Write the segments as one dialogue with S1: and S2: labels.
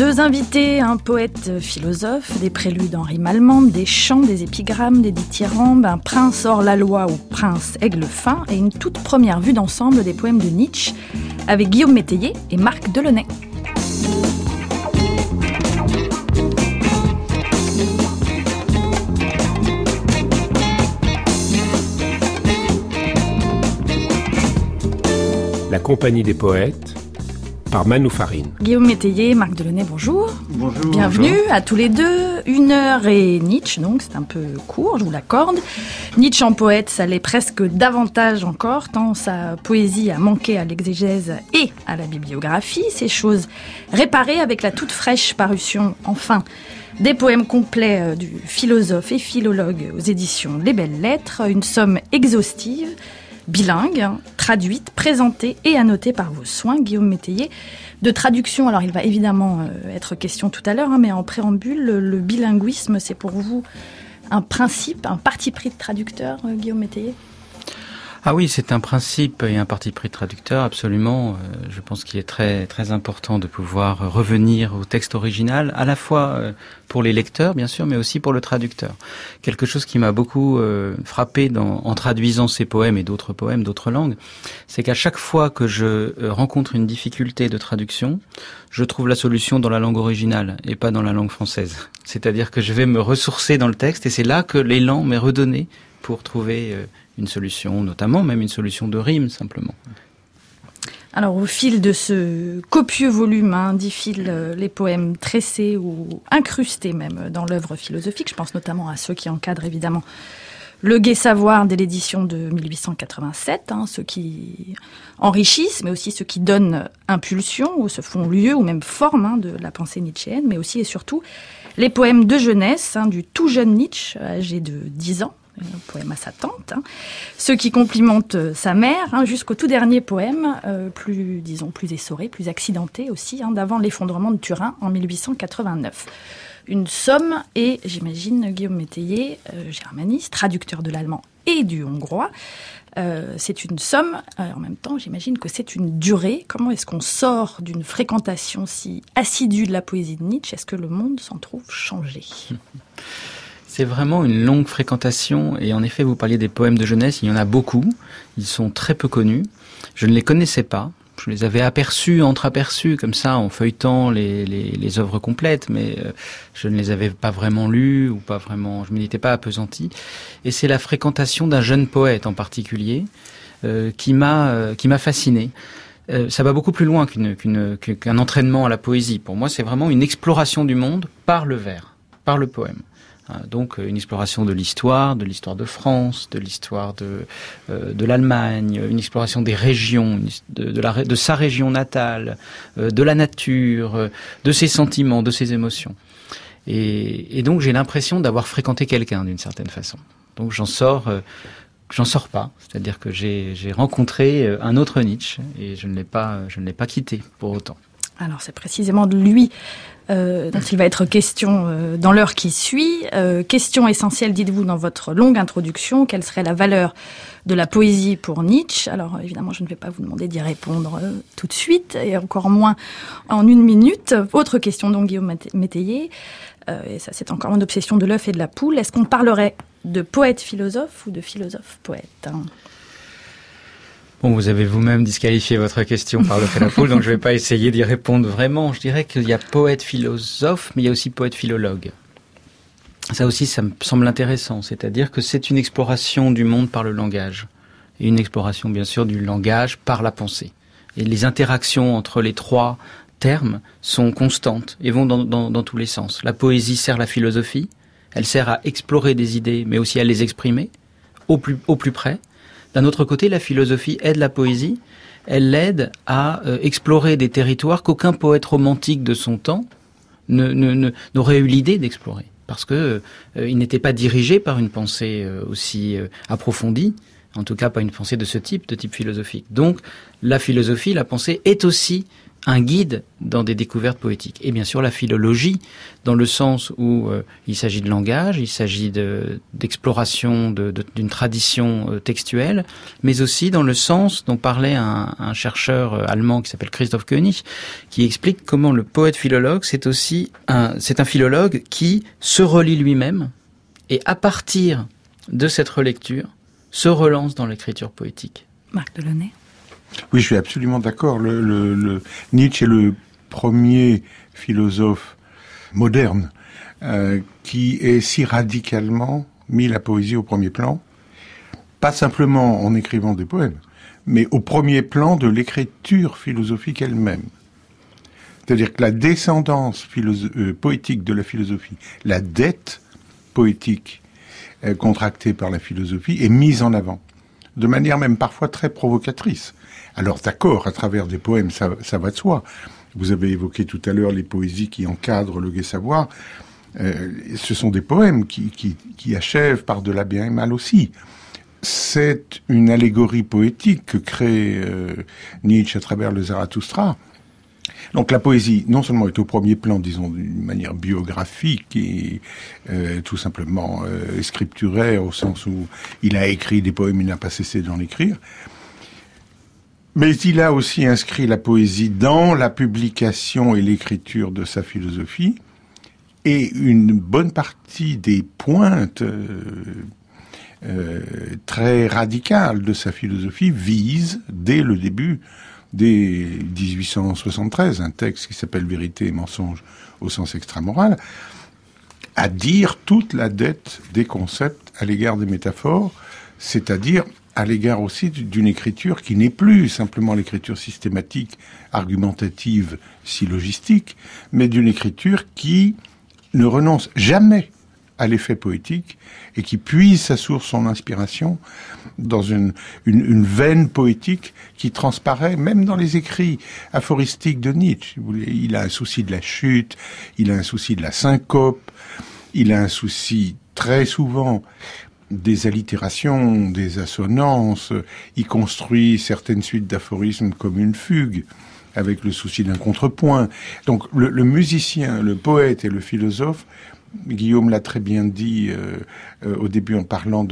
S1: 2 invités, un poète philosophe, des préludes en rime allemande, des chants, des épigrammes, des dithyrambes, un prince hors la loi ou prince aigle fin et une toute première vue d'ensemble des poèmes de Nietzsche avec Guillaume Métayer et Marc Delaunay.
S2: La Compagnie des poètes, par Manou Farine.
S1: Guillaume Métayer, Marc Delaunay, bonjour.
S3: Bonjour.
S1: Bienvenue
S3: bonjour.
S1: à tous les deux. 1 heure et Nietzsche, donc c'est un peu court, je vous l'accorde. Nietzsche en poète, ça l'est presque davantage encore, tant sa poésie a manqué à l'exégèse et à la bibliographie. Ces choses réparées avec la toute fraîche parution, enfin, des poèmes complets du philosophe et philologue aux éditions Les Belles Lettres, une somme exhaustive, bilingue, traduite, présentée et annotée par vos soins, Guillaume Métayer. De traduction, alors il va évidemment être question tout à l'heure, mais en préambule, le bilinguisme, c'est pour vous un principe, un parti pris de traducteur, Guillaume Métayer ?
S3: Ah oui, c'est un principe et un parti pris de traducteur, absolument. Je pense qu'il est très très important de pouvoir revenir au texte original, à la fois pour les lecteurs, bien sûr, mais aussi pour le traducteur. Quelque chose qui m'a beaucoup frappé en traduisant ces poèmes et d'autres poèmes d'autres langues, c'est qu'à chaque fois que je rencontre une difficulté de traduction, je trouve la solution dans la langue originale et pas dans la langue française. C'est-à-dire que je vais me ressourcer dans le texte et c'est là que l'élan m'est redonné pour trouver une solution, notamment même une solution de rime, simplement.
S1: Alors, au fil de ce copieux volume, défilent les poèmes tressés ou incrustés même dans l'œuvre philosophique. Je pense notamment à ceux qui encadrent évidemment le gai savoir dès l'édition de 1887, ceux qui enrichissent, mais aussi ceux qui donnent impulsion ou se font lieu ou même forme de la pensée nietzschéenne, mais aussi et surtout les poèmes de jeunesse du tout jeune Nietzsche, âgé de 10 ans, un poème à sa tante, ceux qui complimentent sa mère, jusqu'au tout dernier poème, plus essoré, plus accidenté aussi, d'avant l'effondrement de Turin en 1889. Une somme, et j'imagine Guillaume Métayer, germaniste, traducteur de l'allemand et du hongrois, c'est une somme, en même temps j'imagine que c'est une durée. Comment est-ce qu'on sort d'une fréquentation si assidue de la poésie de Nietzsche ? Est-ce que le monde s'en trouve changé ?
S3: C'est vraiment une longue fréquentation et en effet vous parliez des poèmes de jeunesse, il y en a beaucoup, ils sont très peu connus, je ne les connaissais pas, je les avais entreaperçus comme ça en feuilletant les œuvres complètes, mais je ne les avais pas vraiment lus ou pas vraiment, je ne m'y étais pas appesanti. Et c'est la fréquentation d'un jeune poète en particulier qui m'a fasciné. Ça va beaucoup plus loin qu'un entraînement à la poésie. Pour moi, c'est vraiment une exploration du monde par le vers, par le poème. Donc une exploration de l'histoire de France, de l'histoire de l'Allemagne, une exploration des régions, de sa région natale, de la nature, de ses sentiments, de ses émotions. Et donc j'ai l'impression d'avoir fréquenté quelqu'un d'une certaine façon. Donc j'en sors pas, c'est-à-dire que j'ai rencontré un autre Nietzsche et je ne l'ai pas quitté pour autant.
S1: Alors c'est précisément de lui dont il va être question dans l'heure qui suit. Question essentielle, dites-vous dans votre longue introduction, quelle serait la valeur de la poésie pour Nietzsche ? Alors évidemment, je ne vais pas vous demander d'y répondre tout de suite, et encore moins en 1 minute. Autre question donc, Guillaume Métayer, et ça c'est encore une obsession de l'œuf et de la poule. Est-ce qu'on parlerait de poète-philosophe ou de philosophe-poète ?
S3: Bon, vous avez vous-même disqualifié votre question par l'œuf et la poule, donc je ne vais pas essayer d'y répondre vraiment. Je dirais qu'il y a poète-philosophe, mais il y a aussi poète-philologue. Ça aussi, ça me semble intéressant, c'est-à-dire que c'est une exploration du monde par le langage, et une exploration, bien sûr, du langage par la pensée. Et les interactions entre les 3 termes sont constantes et vont dans tous les sens. La poésie sert la philosophie, elle sert à explorer des idées, mais aussi à les exprimer au plus près. D'un autre côté, la philosophie aide la poésie, elle l'aide à explorer des territoires qu'aucun poète romantique de son temps n'aurait eu l'idée d'explorer. Parce que il n'était pas dirigé par une pensée aussi approfondie, en tout cas pas une pensée de type philosophique. Donc la philosophie, la pensée est aussi un guide dans des découvertes poétiques. Et bien sûr la philologie, dans le sens où il s'agit de langage, il s'agit d'exploration d'une tradition textuelle, mais aussi dans le sens dont parlait un chercheur allemand qui s'appelle Christoph Koenig, qui explique comment le poète philologue, c'est un philologue qui se relit lui-même, et à partir de cette relecture, se relance dans l'écriture poétique.
S1: Marc Delaunay.
S4: Oui, je suis absolument d'accord. Nietzsche est le premier philosophe moderne qui ait si radicalement mis la poésie au premier plan, pas simplement en écrivant des poèmes, mais au premier plan de l'écriture philosophique elle-même. C'est-à-dire que la descendance poétique de la philosophie, la dette poétique contractée par la philosophie est mise en avant, de manière même parfois très provocatrice. Alors d'accord, à travers des poèmes, ça va de soi. Vous avez évoqué tout à l'heure les poésies qui encadrent le gai savoir. Ce sont des poèmes qui achèvent par-delà bien et mal aussi. C'est une allégorie poétique que crée Nietzsche à travers le Zarathustra. Donc la poésie, non seulement est au premier plan, disons, d'une manière biographique et tout simplement scripturaire, au sens où il a écrit des poèmes, il n'a pas cessé d'en écrire, mais il a aussi inscrit la poésie dans la publication et l'écriture de sa philosophie, et une bonne partie des pointes très radicales de sa philosophie visent, dès le début, dès 1873, un texte qui s'appelle « Vérité et mensonge au sens extramoral », à dire toute la dette des concepts à l'égard des métaphores, c'est-à-dire à l'égard aussi d'une écriture qui n'est plus simplement l'écriture systématique, argumentative, syllogistique, mais d'une écriture qui ne renonce jamais à l'effet poétique et qui puise sa source, son inspiration dans une veine poétique qui transparaît même dans les écrits aphoristiques de Nietzsche. Il a un souci de la chute, il a un souci de la syncope, il a un souci très souvent des allitérations, des assonances. Il construit certaines suites d'aphorismes comme une fugue, avec le souci d'un contrepoint. Donc le musicien, le poète et le philosophe, Guillaume l'a très bien dit au début en parlant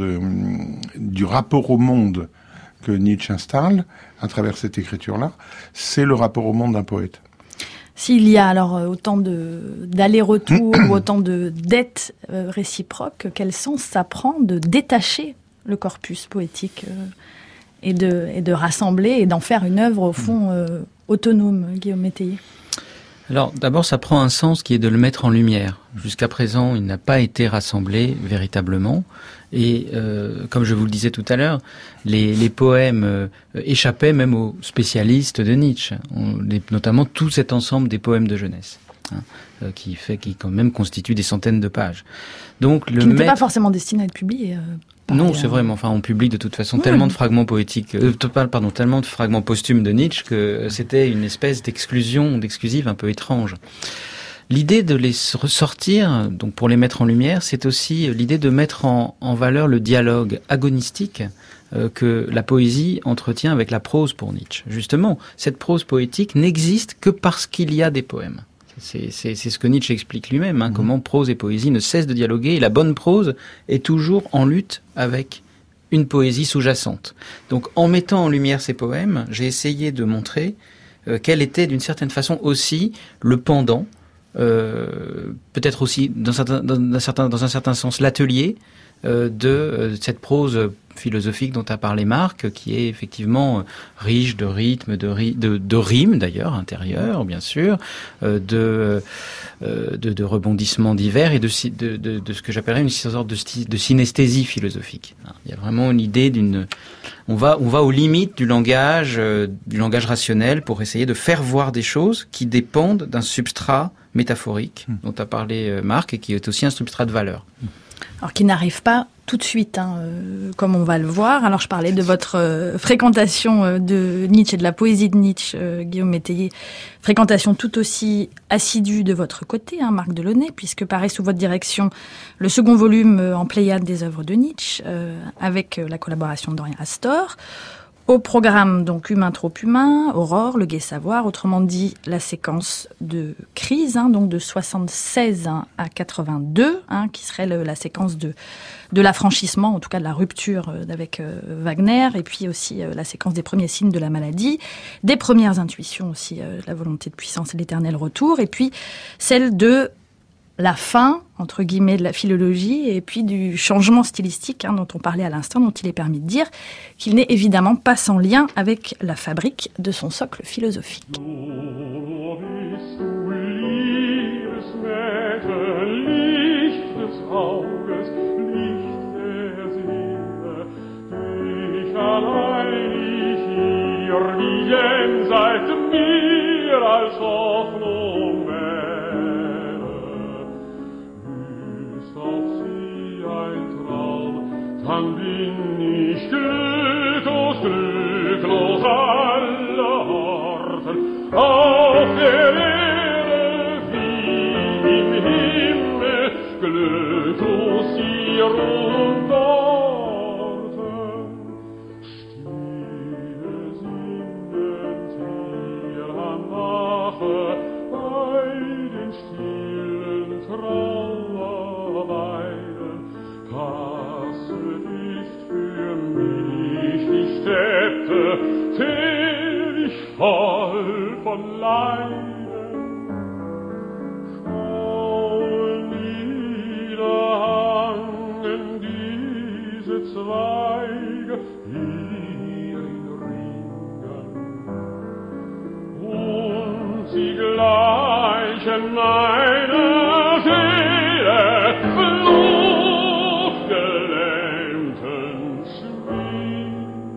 S4: du rapport au monde que Nietzsche installe à travers cette écriture-là, c'est le rapport au monde d'un poète.
S1: S'il y a alors autant d'allers-retours ou autant de dettes réciproques, quel sens ça prend de détacher le corpus poétique et de rassembler et d'en faire une œuvre au fond autonome, Guillaume Métayer?
S3: Alors d'abord ça prend un sens qui est de le mettre en lumière. Jusqu'à présent il n'a pas été rassemblé véritablement et comme je vous le disais tout à l'heure, les poèmes échappaient même aux spécialistes de Nietzsche, notamment tout cet ensemble des poèmes de jeunesse. Qui quand même constitue des centaines de pages. Donc
S1: qui n'était pas forcément destiné à être publié.
S3: Non, c'est vrai, mais enfin, on publie de toute façon tellement de fragments poétiques, tellement de fragments posthumes de Nietzsche que c'était une espèce d'exclusive un peu étrange. L'idée de les ressortir, donc pour les mettre en lumière, c'est aussi l'idée de mettre en valeur le dialogue agonistique que la poésie entretient avec la prose pour Nietzsche. Justement, cette prose poétique n'existe que parce qu'il y a des poèmes. C'est ce que Nietzsche explique lui-même, comment prose et poésie ne cessent de dialoguer, et la bonne prose est toujours en lutte avec une poésie sous-jacente. Donc en mettant en lumière ces poèmes, j'ai essayé de montrer quel était d'une certaine façon aussi le pendant, peut-être aussi dans un certain sens l'atelier de cette prose philosophique dont a parlé Marc, qui est effectivement riche de rythmes, de rimes d'ailleurs intérieures, bien sûr, de rebondissements divers et de ce que j'appellerais une sorte de synesthésie philosophique. Il y a vraiment une idée on va aux limites du langage rationnel pour essayer de faire voir des choses qui dépendent d'un substrat métaphorique dont a parlé Marc et qui est aussi un substrat de valeur.
S1: Alors qui n'arrive pas tout de suite, comme on va le voir. Alors je parlais de votre fréquentation de Nietzsche et de la poésie de Nietzsche, Guillaume Métayer. Fréquentation tout aussi assidue de votre côté, Marc Delaunay, puisque paraît sous votre direction le second volume en Pléiade des œuvres de Nietzsche, avec la collaboration de Dorian Astor. Au programme, donc Humain trop humain, Aurore, Le Gai Savoir, autrement dit la séquence de crise, donc de 76 à 82, qui serait la séquence de l'affranchissement, en tout cas de la rupture avec Wagner, et puis aussi la séquence des premiers signes de la maladie, des premières intuitions aussi, la volonté de puissance et l'éternel retour, et puis celle de la fin, entre guillemets, de la philologie, et puis du changement stylistique dont on parlait à l'instant, dont il est permis de dire qu'il n'est évidemment pas sans lien avec la fabrique de son socle philosophique.
S5: Dann bin ich glücklos, glücklos aller Orten, auf der Erde wie im Himmel, glücklos hier und dort. Stille sinnend hier am Bache, bei den stillen Trauerweiden, täglich voll von Leiden. Schauen niederhangen diese Zweige hier in Ringen, und sie gleichen meiner Seele blutgelähmten Schwingen.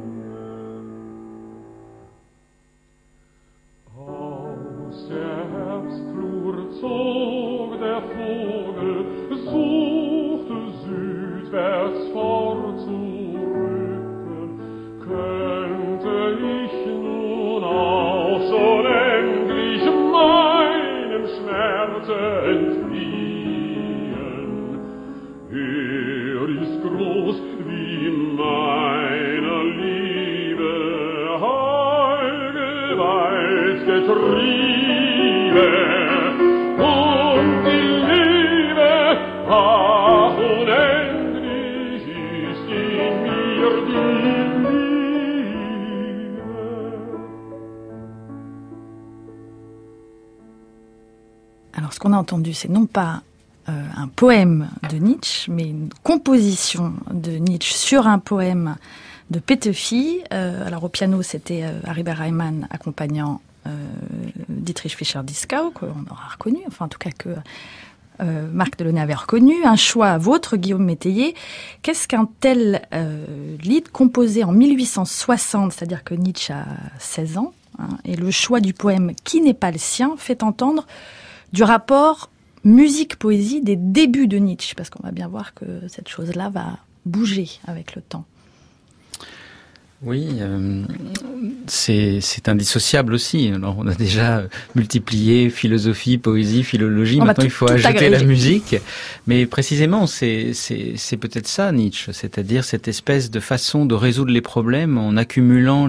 S5: Zog der Vogel, suchte südwärts vorzurücken. Könnte ich nun auch schon endlich meinem Schmerze entfliehen? Ist groß wie meiner Liebe Heilgewalt getrieben.
S1: Alors, ce qu'on a entendu, c'est non pas un poème de Nietzsche, mais une composition de Nietzsche sur un poème de Petöfi. Alors, au piano, c'était Harry Berreimann accompagnant Dietrich Fischer-Dieskau, qu'on aura reconnu, enfin, en tout cas, que Marc Delaunay avait reconnu. Un choix vôtre, Guillaume Métayer. Qu'est-ce qu'un tel lied composé en 1860, c'est-à-dire que Nietzsche a 16 ans, et le choix du poème qui n'est pas le sien fait entendre du rapport musique-poésie des débuts de Nietzsche, parce qu'on va bien voir que cette chose-là va bouger avec le temps.
S3: Oui, c'est indissociable aussi. Alors, on a déjà multiplié philosophie, poésie, philologie. Maintenant, il faut ajouter la musique. Mais précisément, c'est peut-être ça, Nietzsche. C'est-à-dire cette espèce de façon de résoudre les problèmes en accumulant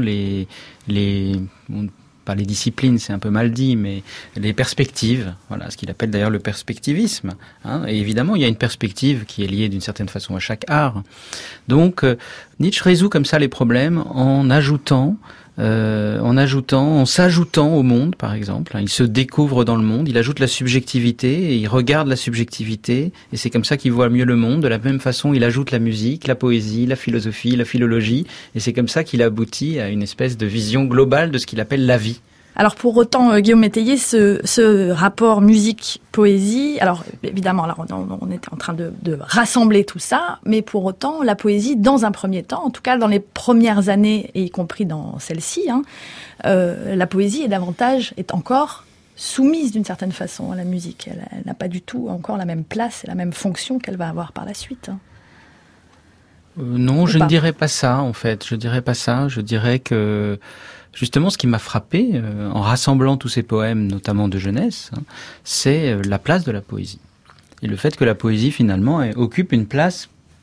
S3: pas les disciplines, c'est un peu mal dit, mais les perspectives. Voilà, ce qu'il appelle d'ailleurs le perspectivisme. Et évidemment, il y a une perspective qui est liée d'une certaine façon à chaque art. Donc, Nietzsche résout comme ça les problèmes en s'ajoutant au monde, par exemple. Il se découvre dans le monde, il ajoute la subjectivité, et il regarde la subjectivité, et c'est comme ça qu'il voit mieux le monde. De la même façon, il ajoute la musique, la poésie, la philosophie, la philologie, et c'est comme ça qu'il aboutit à une espèce de vision globale de ce qu'il appelle la vie.
S1: Alors pour autant, Guillaume Métayer, ce rapport musique-poésie, alors évidemment, là, on était en train de rassembler tout ça, mais pour autant, la poésie, dans un premier temps, en tout cas dans les premières années, et y compris dans celle-ci, la poésie est encore soumise d'une certaine façon à la musique. Elle n'a pas du tout encore la même place et la même fonction qu'elle va avoir par la suite.
S3: Non, je ne dirais pas ça, en fait. Je dirais pas ça. Je dirais que justement, ce qui m'a frappé en rassemblant tous ces poèmes, notamment de jeunesse, c'est la place de la poésie. Et le fait que la poésie, finalement, occupe une place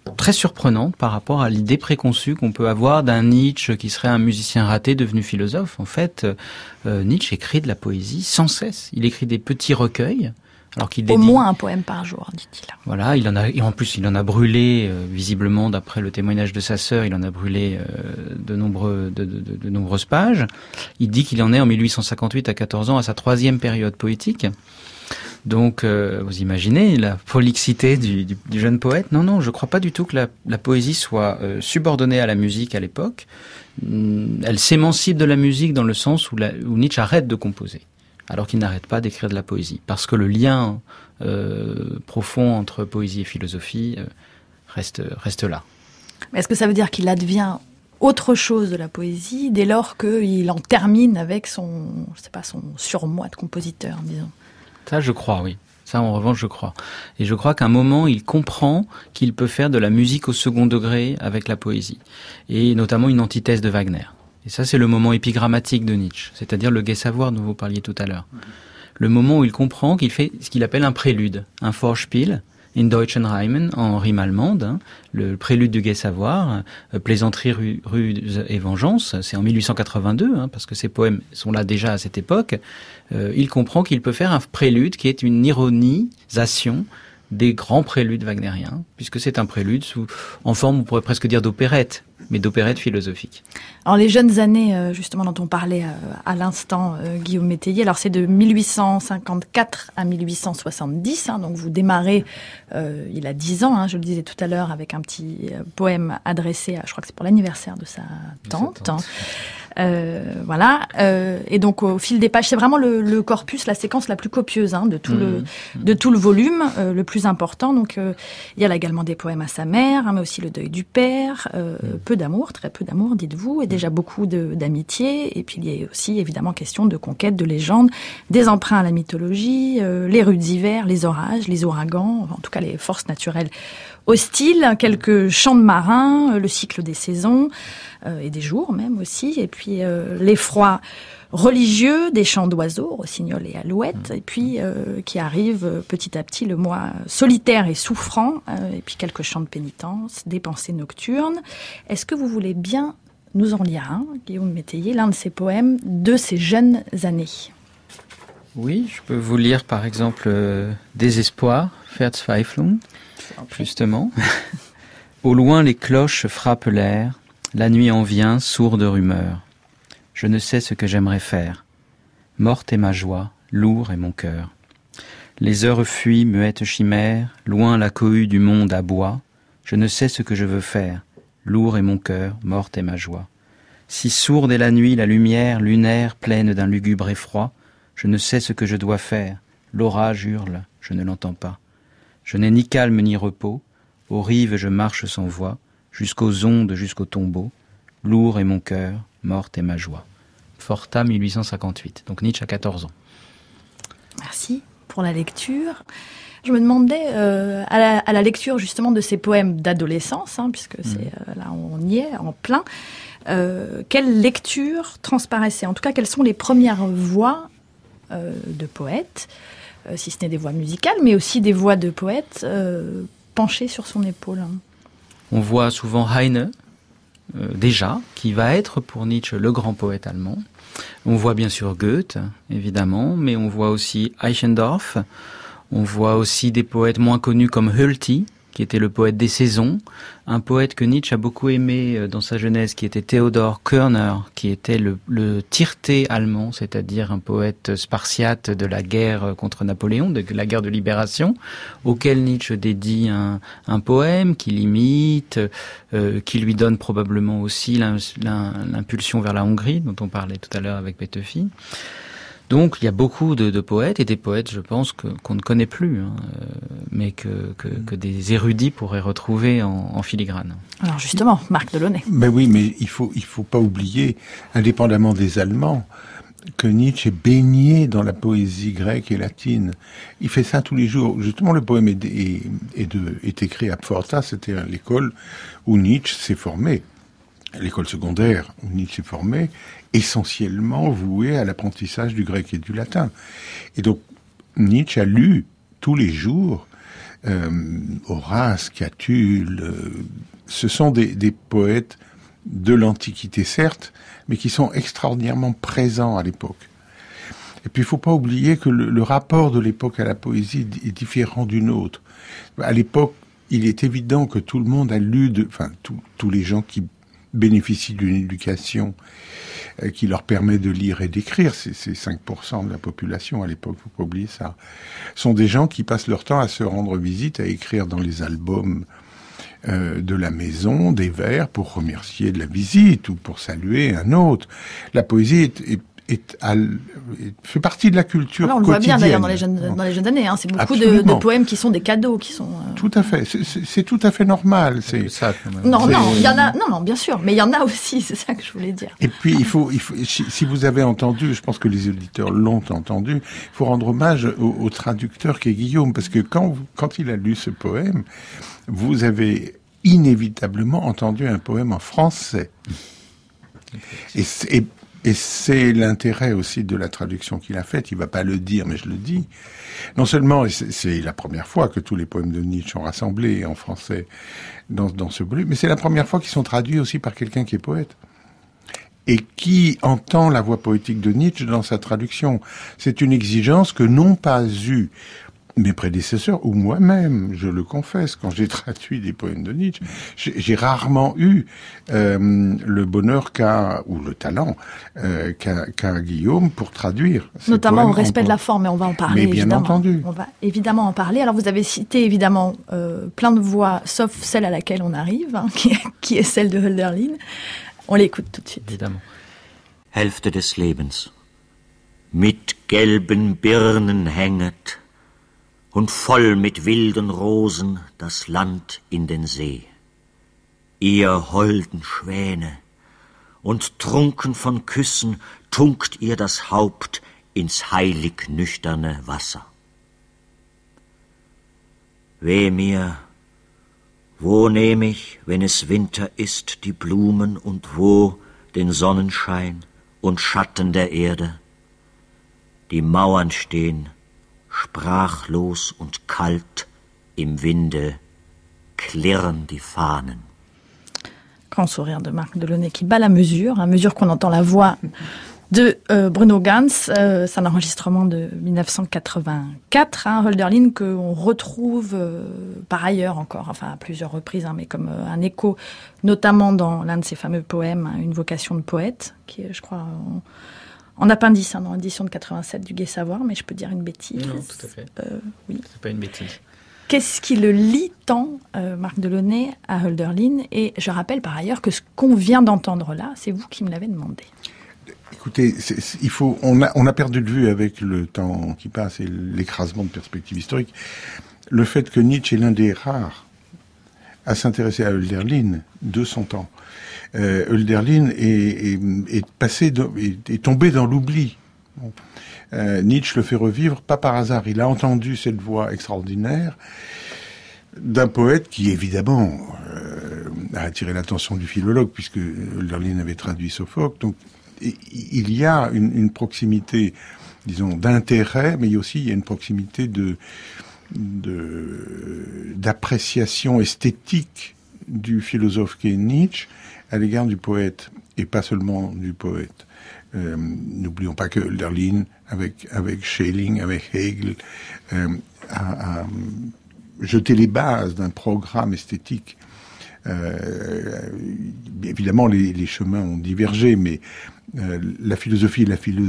S3: très surprenante par rapport à l'idée préconçue qu'on peut avoir d'un Nietzsche qui serait un musicien raté devenu philosophe. En fait, Nietzsche écrit de la poésie sans cesse. Il écrit des petits recueils. Alors qu'il dédie...
S1: Au moins un poème par jour, dit-il.
S3: Voilà, et en plus il en a brûlé, visiblement d'après le témoignage de sa sœur, il en a brûlé de nombreuses pages. Il dit qu'il en est en 1858 à 14 ans à sa 3e période poétique. Donc, vous imaginez la prolixité du jeune poète. Non, je ne crois pas du tout que la poésie soit subordonnée à la musique à l'époque. Elle s'émancipe de la musique dans le sens où Nietzsche arrête de composer, alors qu'il n'arrête pas d'écrire de la poésie. Parce que le lien profond entre poésie et philosophie reste là.
S1: Mais est-ce que ça veut dire qu'il advient autre chose de la poésie dès lors qu'il en termine avec son surmoi de compositeur, disons?
S3: Ça, je crois, oui. Ça, en revanche, je crois. Et je crois qu'à un moment, il comprend qu'il peut faire de la musique au second degré avec la poésie. Et notamment une antithèse de Wagner. Et ça, c'est le moment épigrammatique de Nietzsche. C'est-à-dire le gai savoir dont vous parliez tout à l'heure. Le moment où il comprend qu'il fait ce qu'il appelle un prélude, un Vorspiel, in Deutschen Reimen, en rime allemande, le prélude du gai savoir, plaisanterie, ruse et vengeance, c'est en 1882, parce que ces poèmes sont là déjà à cette époque. Il comprend qu'il peut faire un prélude qui est une ironisation des grands préludes wagnériens, puisque c'est un prélude en forme, on pourrait presque dire d'opérette, mais d'opérette philosophique.
S1: Alors les jeunes années, justement, dont on parlait à l'instant, Guillaume Métayer, alors c'est de 1854 à 1870, donc vous démarrez, il a 10 ans, je le disais tout à l'heure, avec un petit poème adressé à, je crois que c'est pour l'anniversaire de sa tante. Voilà. Et donc au fil des pages, c'est vraiment le corpus, la séquence la plus copieuse de tout le volume, le plus important. Donc il y a également des poèmes à sa mère, mais aussi le deuil du père, peu d'amour, très peu d'amour, dites-vous, et déjà beaucoup d'amitié. Et puis il y a aussi évidemment question de conquête, de légende, des emprunts à la mythologie, les rudes hivers, les orages, les ouragans, en tout cas les forces naturelles hostiles, quelques chants de marins, le cycle des saisons et des jours même aussi, et puis les froids religieux, des chants d'oiseaux, rossignols et alouettes, et puis qui arrive petit à petit le mois solitaire et souffrant, et puis quelques chants de pénitence, des pensées nocturnes. Est-ce que vous voulez bien nous en lire un, Guillaume Métayer, l'un de ces poèmes de ces jeunes années?
S3: Oui, je peux vous lire par exemple Désespoir, Verzweiflung, justement. Au loin les cloches frappent l'air, la nuit en vient, sourde rumeur. Je ne sais ce que j'aimerais faire. Morte est ma joie, lourd est mon cœur. Les heures fuient, muettes chimères, loin la cohue du monde aboie. Je ne sais ce que je veux faire. Lourd est mon cœur, morte est ma joie. Si sourde est la nuit, la lumière lunaire pleine d'un lugubre effroi, je ne sais ce que je dois faire. L'orage hurle, je ne l'entends pas. Je n'ai ni calme ni repos. Aux rives je marche sans voix, jusqu'aux ondes, jusqu'au tombeau. Lourd est mon cœur, morte est ma joie. Forta 1858, donc Nietzsche a 14 ans.
S1: Merci pour la lecture. Je me demandais, à la lecture justement de ces poèmes d'adolescence, puisque c'est là on y est, en plein, quelle lecture transparaissait? En tout cas, quelles sont les premières voix de poètes, si ce n'est des voix musicales, mais aussi des voix de poètes penchées sur son épaule?
S3: On voit souvent Heine, déjà, qui va être pour Nietzsche le grand poète allemand. On voit bien sûr Goethe, évidemment, mais on voit aussi Eichendorff. On voit aussi des poètes moins connus comme Hölty, qui était le poète des saisons, un poète que Nietzsche a beaucoup aimé dans sa jeunesse, qui était Theodor Körner, qui était le Tirté allemand, c'est-à-dire un poète spartiate de la guerre contre Napoléon, de la guerre de libération, auquel Nietzsche dédie un poème qu'il imite, qui lui donne probablement aussi l'impulsion vers la Hongrie, dont on parlait tout à l'heure avec Petöfi. Donc il y a beaucoup de poètes, et des poètes, je pense, qu'on ne connaît plus, mais que des érudits pourraient retrouver en filigrane.
S1: Alors justement, Marc Delaunay.
S4: Ben oui, mais il faut pas oublier, indépendamment des Allemands, que Nietzsche est baigné dans la poésie grecque et latine. Il fait ça tous les jours. Justement, le poème est écrit à Pforta, c'était l'école où Nietzsche s'est formé. L'école secondaire où Nietzsche s'est formé, essentiellement vouée à l'apprentissage du grec et du latin. Et donc, Nietzsche a lu tous les jours Horace, Catulle, ce sont des poètes de l'Antiquité, certes, mais qui sont extraordinairement présents à l'époque. Et puis, il faut pas oublier que le rapport de l'époque à la poésie est différent d'une autre. À l'époque, il est évident que tout le monde a lu, tous les gens qui bénéficient d'une éducation qui leur permet de lire et d'écrire, c'est 5% de la population à l'époque, faut pas oublier ça, sont des gens qui passent leur temps à se rendre visite, à écrire dans les albums de la maison des vers pour remercier de la visite ou pour saluer un autre. La poésie fait partie de la culture
S1: on le
S4: quotidienne.
S1: voit bien d'ailleurs dans les jeunes années. C'est beaucoup de poèmes qui sont des cadeaux, qui sont.
S4: Tout à fait. C'est tout à fait normal.
S3: C'est ça. Quand même.
S1: Non, il y en a. Non, bien sûr, mais il y en a aussi. C'est ça que je voulais dire.
S4: Et puis il faut si vous avez entendu, je pense que les auditeurs l'ont entendu, il faut rendre hommage au traducteur qui est Guillaume, parce que quand il a lu ce poème, vous avez inévitablement entendu un poème en français. Et c'est l'intérêt aussi de la traduction qu'il a faite. Il va pas le dire, mais je le dis. Non seulement, c'est la première fois que tous les poèmes de Nietzsche sont rassemblés en français dans ce volume, mais c'est la première fois qu'ils sont traduits aussi par quelqu'un qui est poète. Et qui entend la voix poétique de Nietzsche dans sa traduction. C'est une exigence que n'ont pas eue mes prédécesseurs, ou moi-même, je le confesse, quand j'ai traduit des poèmes de Nietzsche, j'ai rarement eu le bonheur ou le talent qu'a Guillaume pour traduire.
S1: Notamment au respect de la forme, mais on va en parler.
S4: Mais bien
S1: évidemment.
S4: Entendu.
S1: On va évidemment en parler. Alors vous avez cité évidemment plein de voix, sauf celle à laquelle on arrive, qui est celle de Hölderlin. On l'écoute tout de suite.
S3: Évidemment.
S6: Hälfte des Lebens. Mit gelben Birnen hänget und voll mit wilden Rosen das Land in den See. Ihr holden Schwäne, und trunken von Küssen tunkt ihr das Haupt ins heilig nüchterne Wasser. Weh mir, wo nehm ich, wenn es Winter ist, die Blumen und wo den Sonnenschein und Schatten der Erde? Die Mauern stehen, sprachlos und kalt, im Winde klirren die Fahnen.
S1: Grand sourire de Marc Delaunay qui bat la mesure, à mesure qu'on entend la voix de Bruno Ganz. C'est un enregistrement de 1984, Hölderlin, qu'on retrouve par ailleurs encore, enfin à plusieurs reprises, mais comme un écho, notamment dans l'un de ses fameux poèmes, Une vocation de poète, qui est, je crois, en appendice, dans l'édition de 87 du Gai Savoir, mais je peux dire une bêtise.
S3: Non, tout à fait.
S1: Oui.
S3: C'est pas une bêtise.
S1: Qu'est-ce qui le lie tant, Marc Delaunay, à Hölderlin? Et je rappelle par ailleurs que ce qu'on vient d'entendre là, c'est vous qui me l'avez demandé.
S4: Écoutez, on a perdu de vue avec le temps qui passe et l'écrasement de perspectives historiques, le fait que Nietzsche est l'un des rares à s'intéresser à Hölderlin de son temps. Hölderlin est tombé dans l'oubli. Nietzsche le fait revivre, pas par hasard. Il a entendu cette voix extraordinaire d'un poète qui, évidemment, a attiré l'attention du philologue, puisque Hölderlin avait traduit Sophocle. Donc, il y a une proximité, disons, d'intérêt, mais il y a une proximité d'appréciation esthétique du philosophe qu'est Nietzsche à l'égard du poète, et pas seulement du poète. N'oublions pas que Hölderlin, avec Schelling, avec Hegel, a jeté les bases d'un programme esthétique. Évidemment, les chemins ont divergé, mais la philosophie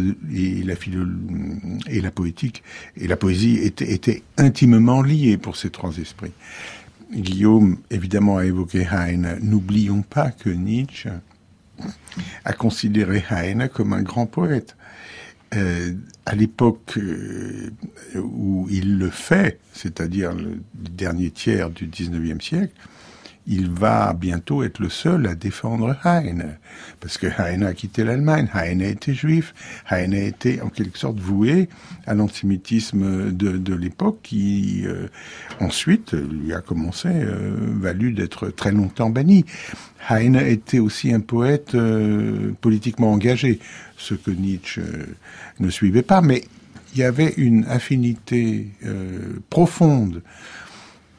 S4: et la poétique et la poésie étaient intimement liées pour ces trois esprits. Guillaume, évidemment, a évoqué Heine. N'oublions pas que Nietzsche a considéré Heine comme un grand poète. À l'époque où il le fait, c'est-à-dire le dernier tiers du XIXe siècle, il va bientôt être le seul à défendre Heine. Parce que Heine a quitté l'Allemagne, Heine était juif, Heine était en quelque sorte voué à l'antisémitisme de l'époque qui, ensuite, lui a valu d'être très longtemps banni. Heine était aussi un poète politiquement engagé, ce que Nietzsche ne suivait pas, mais il y avait une affinité profonde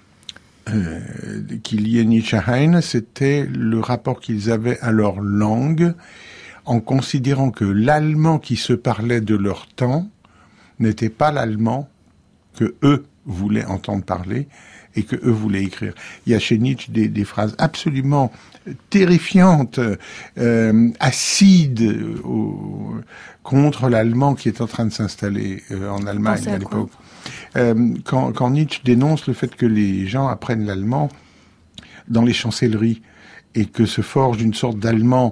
S4: qui liait Nietzsche à Heine, c'était le rapport qu'ils avaient à leur langue, en considérant que l'allemand qui se parlait de leur temps n'était pas l'allemand que eux voulaient entendre parler et que eux voulaient écrire. Il y a chez Nietzsche des phrases absolument terrifiantes, acides, contre l'allemand qui est en train de s'installer en Allemagne à l'époque. Quand Nietzsche dénonce le fait que les gens apprennent l'allemand dans les chancelleries et que se forge une sorte d'allemand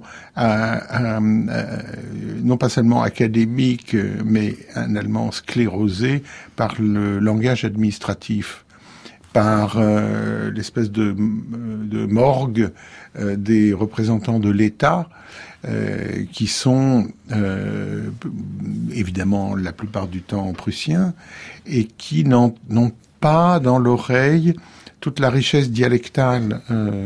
S4: non pas seulement académique, mais un allemand sclérosé par le langage administratif, par l'espèce de morgue des représentants de l'État, qui sont évidemment la plupart du temps prussiens, et qui n'ont pas dans l'oreille toute la richesse dialectale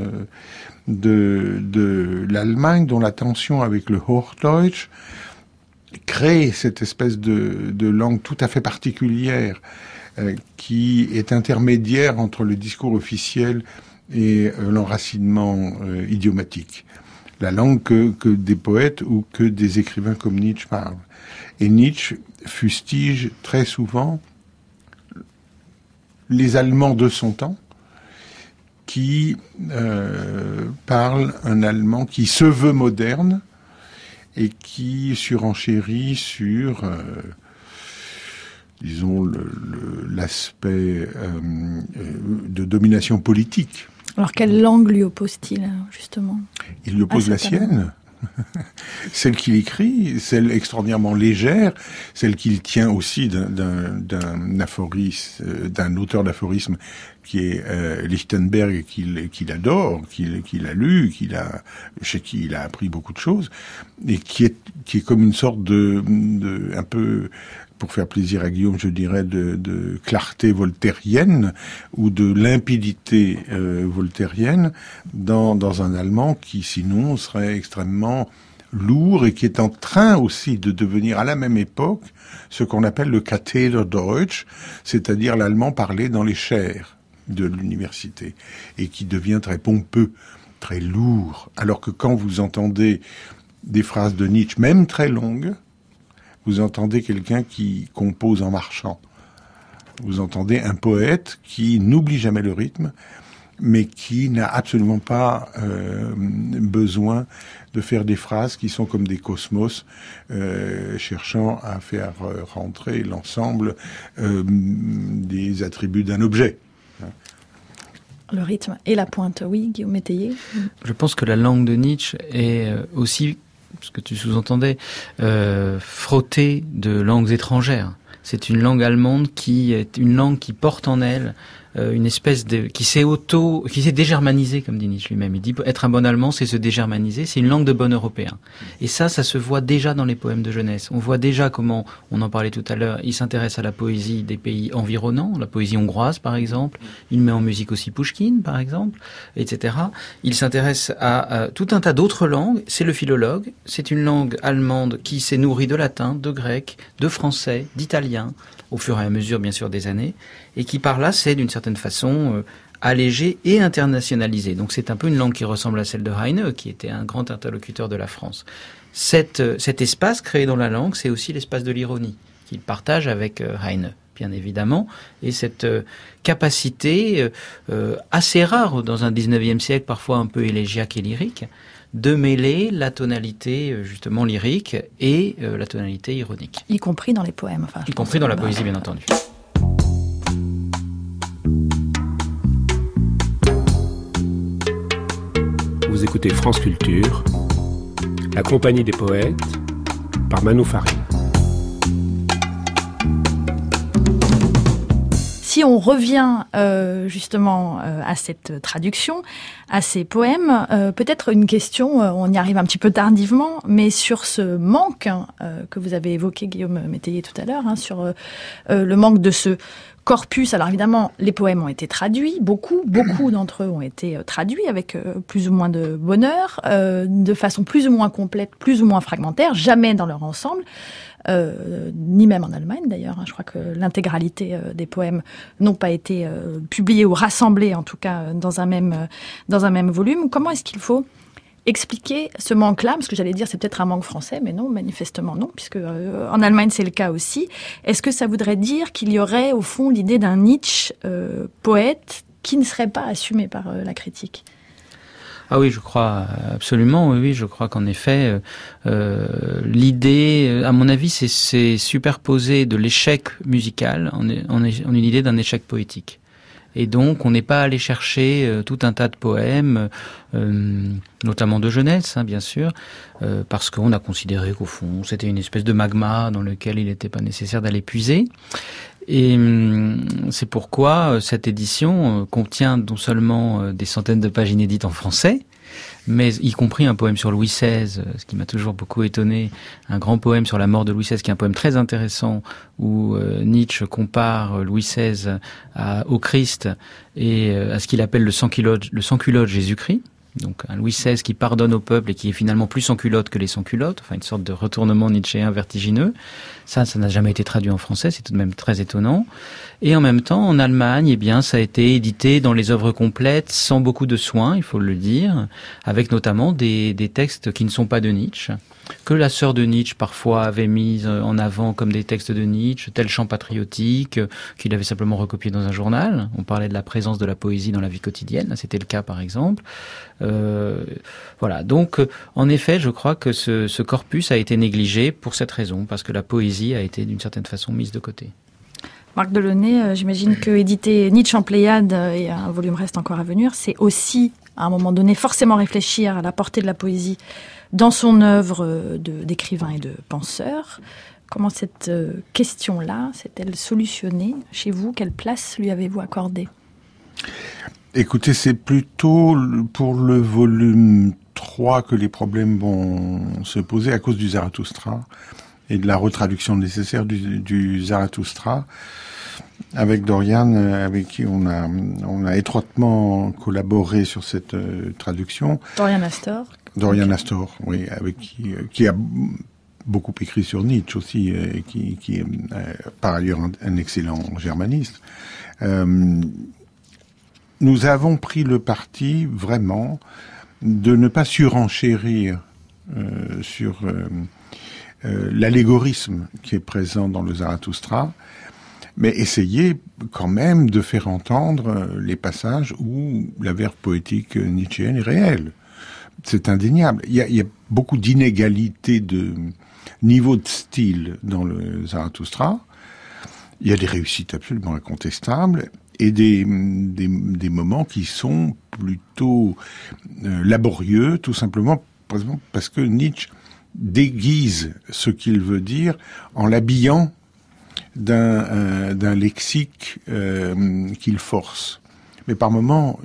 S4: de l'Allemagne, dont la tension avec le Hochdeutsch crée cette espèce de langue tout à fait particulière qui est intermédiaire entre le discours officiel et l'enracinement idiomatique. La langue que des poètes ou que des écrivains comme Nietzsche parlent. Et Nietzsche fustige très souvent les Allemands de son temps, qui parle un allemand qui se veut moderne et qui surenchérit sur, disons, l'aspect de domination politique.
S1: Alors, quelle langue lui oppose-t-il, justement ?
S4: Il lui oppose la sienne. Celle qu'il écrit, celle extraordinairement légère, celle qu'il tient aussi d'un aphorisme, d'un auteur d'aphorisme qui est Lichtenberg, qu'il adore, qu'il a lu, chez qui il a appris beaucoup de choses, et qui est comme une sorte de un peu, pour faire plaisir à Guillaume, je dirais, de clarté voltairienne ou de limpidité voltairienne dans un allemand qui sinon serait extrêmement lourd et qui est en train aussi de devenir à la même époque ce qu'on appelle le Kathederdeutsch, c'est-à-dire l'allemand parlé dans les chaires de l'université et qui devient très pompeux, très lourd, alors que quand vous entendez des phrases de Nietzsche, même très longues, vous entendez quelqu'un qui compose en marchant. Vous entendez un poète qui n'oublie jamais le rythme, mais qui n'a absolument pas besoin de faire des phrases qui sont comme des cosmos, cherchant à faire rentrer l'ensemble des attributs d'un objet.
S1: Le rythme et la pointe, oui, Guillaume Métayer.
S3: Je pense que la langue de Nietzsche est aussi, ce que tu sous-entendais, frottée de langues étrangères. C'est une langue allemande qui est une langue qui porte en elle une espèce qui s'est dégermanisée, comme dit Nietzsche lui-même. Il dit être un bon allemand, c'est se dégermaniser, c'est une langue de bon européen. Et ça se voit déjà dans les poèmes de jeunesse. On voit déjà comment, on en parlait tout à l'heure, il s'intéresse à la poésie des pays environnants, la poésie hongroise par exemple, il met en musique aussi Pouchkine par exemple, etc. Il s'intéresse à tout un tas d'autres langues, c'est le philologue, c'est une langue allemande qui s'est nourrie de latin, de grec, de français, d'italien, au fur et à mesure, bien sûr, des années, et qui, par là, c'est d'une certaine façon allégée et internationalisée. Donc c'est un peu une langue qui ressemble à celle de Heine, qui était un grand interlocuteur de la France. Cet espace créé dans la langue, c'est aussi l'espace de l'ironie, qu'il partage avec Heine, bien évidemment, et cette capacité assez rare dans un 19e siècle, parfois un peu élégiaque et lyrique, de mêler la tonalité justement lyrique et la tonalité ironique.
S1: Y compris dans les poèmes. Enfin,
S3: y compris dans la poésie, bien entendu.
S2: Vous écoutez France Culture, la compagnie des poètes, par Manou Farid.
S1: Si on revient justement à cette traduction, à ces poèmes, peut-être une question, on y arrive un petit peu tardivement, mais sur ce manque que vous avez évoqué, Guillaume Métayer, tout à l'heure, sur le manque de ce corpus. Alors évidemment, les poèmes ont été traduits, beaucoup d'entre eux ont été traduits avec plus ou moins de bonheur, de façon plus ou moins complète, plus ou moins fragmentaire, jamais dans leur ensemble. ni même en Allemagne d'ailleurs. Je crois que l'intégralité des poèmes n'ont pas été publiés ou rassemblés, en tout cas, dans un même volume. Comment est-ce qu'il faut expliquer ce manque-là, parce que j'allais dire c'est peut-être un manque français, mais non, manifestement non, puisque en Allemagne c'est le cas aussi. Est-ce que ça voudrait dire qu'il y aurait au fond l'idée d'un Nietzsche poète qui ne serait pas assumé par la critique ?
S3: Ah oui, je crois absolument. Oui, je crois qu'en effet, l'idée, à mon avis, c'est superposer de l'échec musical en une idée d'un échec poétique. Et donc, on n'est pas allé chercher tout un tas de poèmes, notamment de jeunesse, bien sûr, parce qu'on a considéré qu'au fond, c'était une espèce de magma dans lequel il n'était pas nécessaire d'aller puiser. Et c'est pourquoi cette édition contient non seulement des centaines de pages inédites en français, mais y compris un poème sur Louis XVI, ce qui m'a toujours beaucoup étonné, un grand poème sur la mort de Louis XVI, qui est un poème très intéressant, où Nietzsche compare Louis XVI au Christ et à ce qu'il appelle le sans-culotte Jésus-Christ. Donc un Louis XVI qui pardonne au peuple et qui est finalement plus sans culotte que les sans culottes, enfin une sorte de retournement nietzschéen vertigineux. Ça n'a jamais été traduit en français, c'est tout de même très étonnant. Et en même temps, en Allemagne, eh bien, ça a été édité dans les œuvres complètes, sans beaucoup de soin, il faut le dire, avec notamment des textes qui ne sont pas de Nietzsche, que la sœur de Nietzsche parfois avait mis en avant comme des textes de Nietzsche, tel chant patriotique, qu'il avait simplement recopié dans un journal. On parlait de la présence de la poésie dans la vie quotidienne, c'était le cas par exemple. Voilà, donc en effet, je crois que ce corpus a été négligé pour cette raison, parce que la poésie a été d'une certaine façon mise de côté.
S1: Marc Delaunay, j'imagine que éditer Nietzsche en Pléiade, et un volume reste encore à venir, c'est aussi, à un moment donné, forcément réfléchir à la portée de la poésie dans son œuvre d'écrivain et de penseur. Comment cette question-là s'est-elle solutionnée chez vous ? Quelle place lui avez-vous accordée ?
S4: Écoutez, c'est plutôt pour le volume 3 que les problèmes vont se poser à cause du Zarathustra et de la retraduction nécessaire du Zarathustra. Avec Dorian, avec qui on a étroitement collaboré sur cette traduction.
S1: Dorian Astor.
S4: Dorian Astor, oui, avec qui a beaucoup écrit sur Nietzsche aussi, et qui est par ailleurs un excellent germaniste. Nous avons pris le parti vraiment de ne pas surenchérir sur l'allégorisme qui est présent dans le Zarathustra, mais essayer quand même de faire entendre les passages où la verve poétique nietzschéenne est réelle. C'est indéniable. Il y a beaucoup d'inégalités de niveau de style dans le Zarathustra. Il y a des réussites absolument incontestables et des moments qui sont plutôt laborieux, tout simplement parce que Nietzsche déguise ce qu'il veut dire en l'habillant d'un lexique qu'il force. Mais par moments,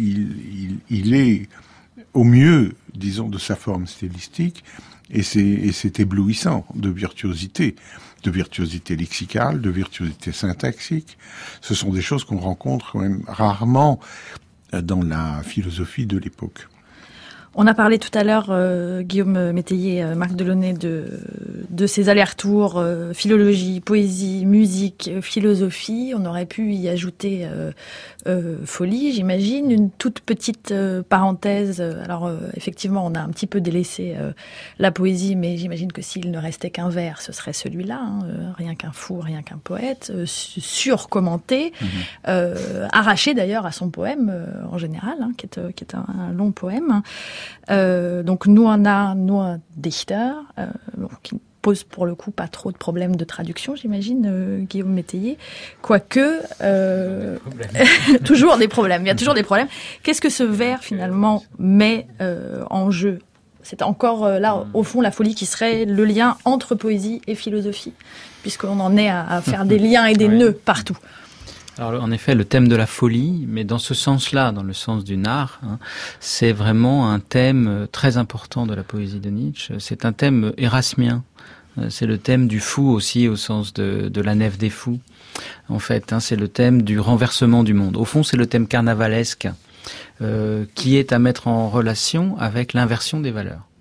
S4: il est au mieux, disons, de sa forme stylistique, et c'est éblouissant de virtuosité lexicale, de virtuosité syntaxique. Ce sont des choses qu'on rencontre quand même rarement dans la philosophie de l'époque.
S1: On a parlé tout à l'heure, Guillaume Métayer, Marc Delaunay, de ces allers-retours, philologie, poésie, musique, philosophie. On aurait pu y ajouter folie, j'imagine. Une toute petite parenthèse. Alors, effectivement, on a un petit peu délaissé la poésie, mais j'imagine que s'il ne restait qu'un vers, ce serait celui-là. Rien qu'un fou, rien qu'un poète. Surcommenter, arraché d'ailleurs à son poème, en général, qui est un long poème. Donc nous un Dichter qui ne pose pour le coup pas trop de problèmes de traduction, j'imagine, Guillaume Métayer. Quoique, toujours des problèmes. Il y a toujours des problèmes. Qu'est-ce que ce vers finalement met en jeu ? C'est encore là, au fond, la folie qui serait le lien entre poésie et philosophie, puisqu'on en est à faire des liens et des nœuds partout.
S3: Alors, en effet, le thème de la folie, mais dans ce sens-là, dans le sens du art, c'est vraiment un thème très important de la poésie de Nietzsche. C'est un thème érasmien. C'est le thème du fou aussi, au sens de la nef des fous. En fait, c'est le thème du renversement du monde. Au fond, c'est le thème carnavalesque qui est à mettre en relation avec l'inversion des valeurs.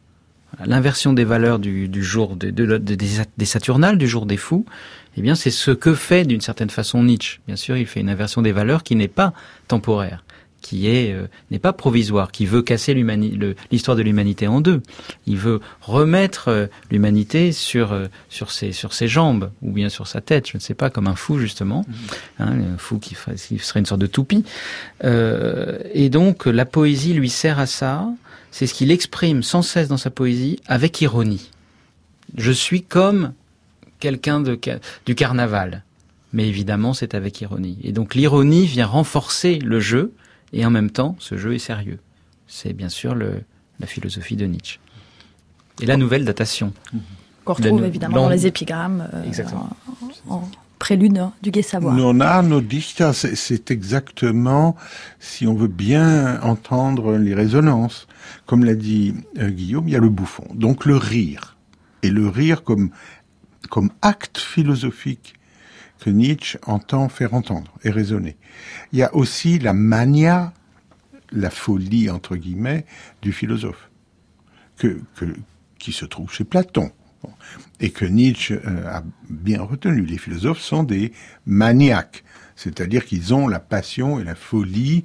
S3: L'inversion des valeurs du jour des Saturnales, du jour des fous, eh bien c'est ce que fait d'une certaine façon Nietzsche. Bien sûr, il fait une inversion des valeurs qui n'est pas temporaire, qui n'est pas provisoire, qui veut casser l'histoire de l'humanité en deux. Il veut remettre l'humanité sur ses jambes, ou bien sur sa tête, je ne sais pas, comme un fou justement, un fou qui serait une sorte de toupie. Et donc la poésie lui sert à ça. C'est ce qu'il exprime sans cesse dans sa poésie, avec ironie. Je suis comme quelqu'un du carnaval, mais évidemment c'est avec ironie. Et donc l'ironie vient renforcer le jeu, et en même temps, ce jeu est sérieux. C'est bien sûr la philosophie de Nietzsche. Et la nouvelle datation.
S1: Qu'on retrouve évidemment dans les épigrammes, en prélude du Gai Savoir.
S4: Non dichter, c'est exactement, si on veut bien entendre les résonances. Comme l'a dit Guillaume, il y a le bouffon, donc le rire. Et le rire comme acte philosophique que Nietzsche entend faire entendre et résonner. Il y a aussi la mania, la folie, entre guillemets, du philosophe, qui se trouve chez Platon. Et que Nietzsche a bien retenu. Les philosophes sont des maniaques, c'est-à-dire qu'ils ont la passion et la folie,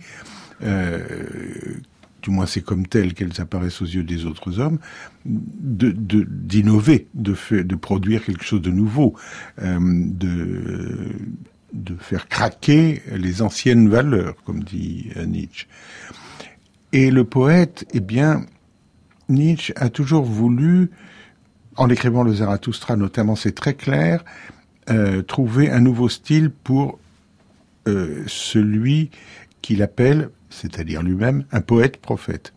S4: du moins c'est comme telles qu'elles apparaissent aux yeux des autres hommes, d'innover, de produire quelque chose de nouveau, de faire craquer les anciennes valeurs, comme dit Nietzsche. Et le poète, eh bien, Nietzsche a toujours voulu, en écrivant le Zarathustra notamment, c'est très clair, trouver un nouveau style pour celui qu'il appelle, c'est-à-dire lui-même, un poète-prophète.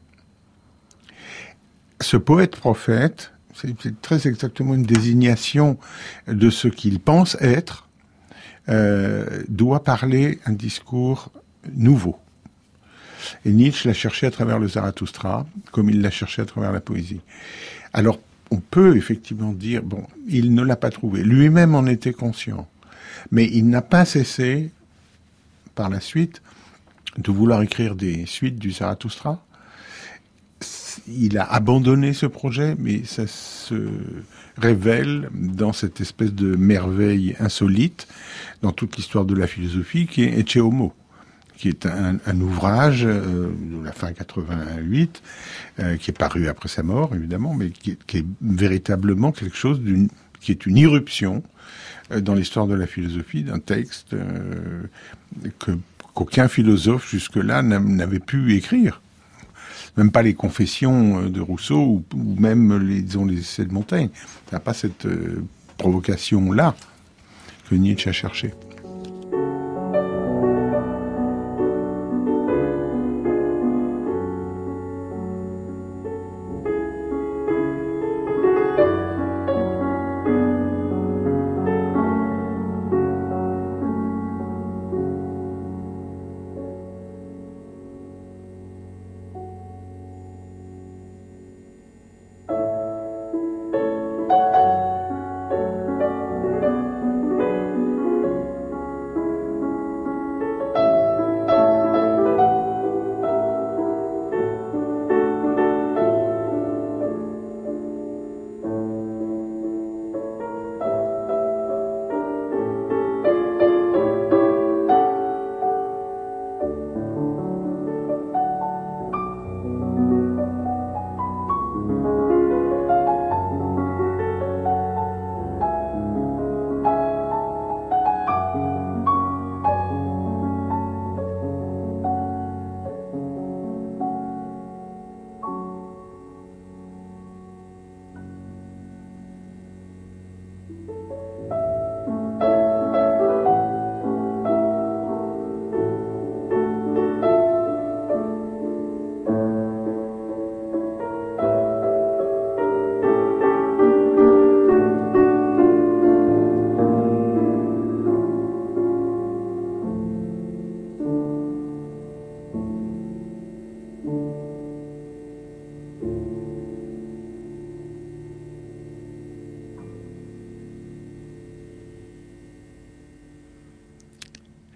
S4: Ce poète-prophète, c'est très exactement une désignation de ce qu'il pense être, doit parler un discours nouveau. Et Nietzsche l'a cherché à travers le Zarathustra, comme il l'a cherché à travers la poésie. Alors, on peut effectivement dire, bon, il ne l'a pas trouvé. Lui-même en était conscient. Mais il n'a pas cessé, par la suite, de vouloir écrire des suites du Zarathustra. Il a abandonné ce projet, mais ça se révèle dans cette espèce de merveille insolite, dans toute l'histoire de la philosophie, qui est Ecce Homo, qui est un ouvrage de la fin 88, qui est paru après sa mort, évidemment, mais qui est véritablement quelque chose qui est une irruption dans l'histoire de la philosophie, d'un texte qu'aucun philosophe jusque-là n'avait pu écrire. Même pas les confessions de Rousseau ou même les essais de Montaigne. Ça n'a pas cette provocation-là que Nietzsche a cherché.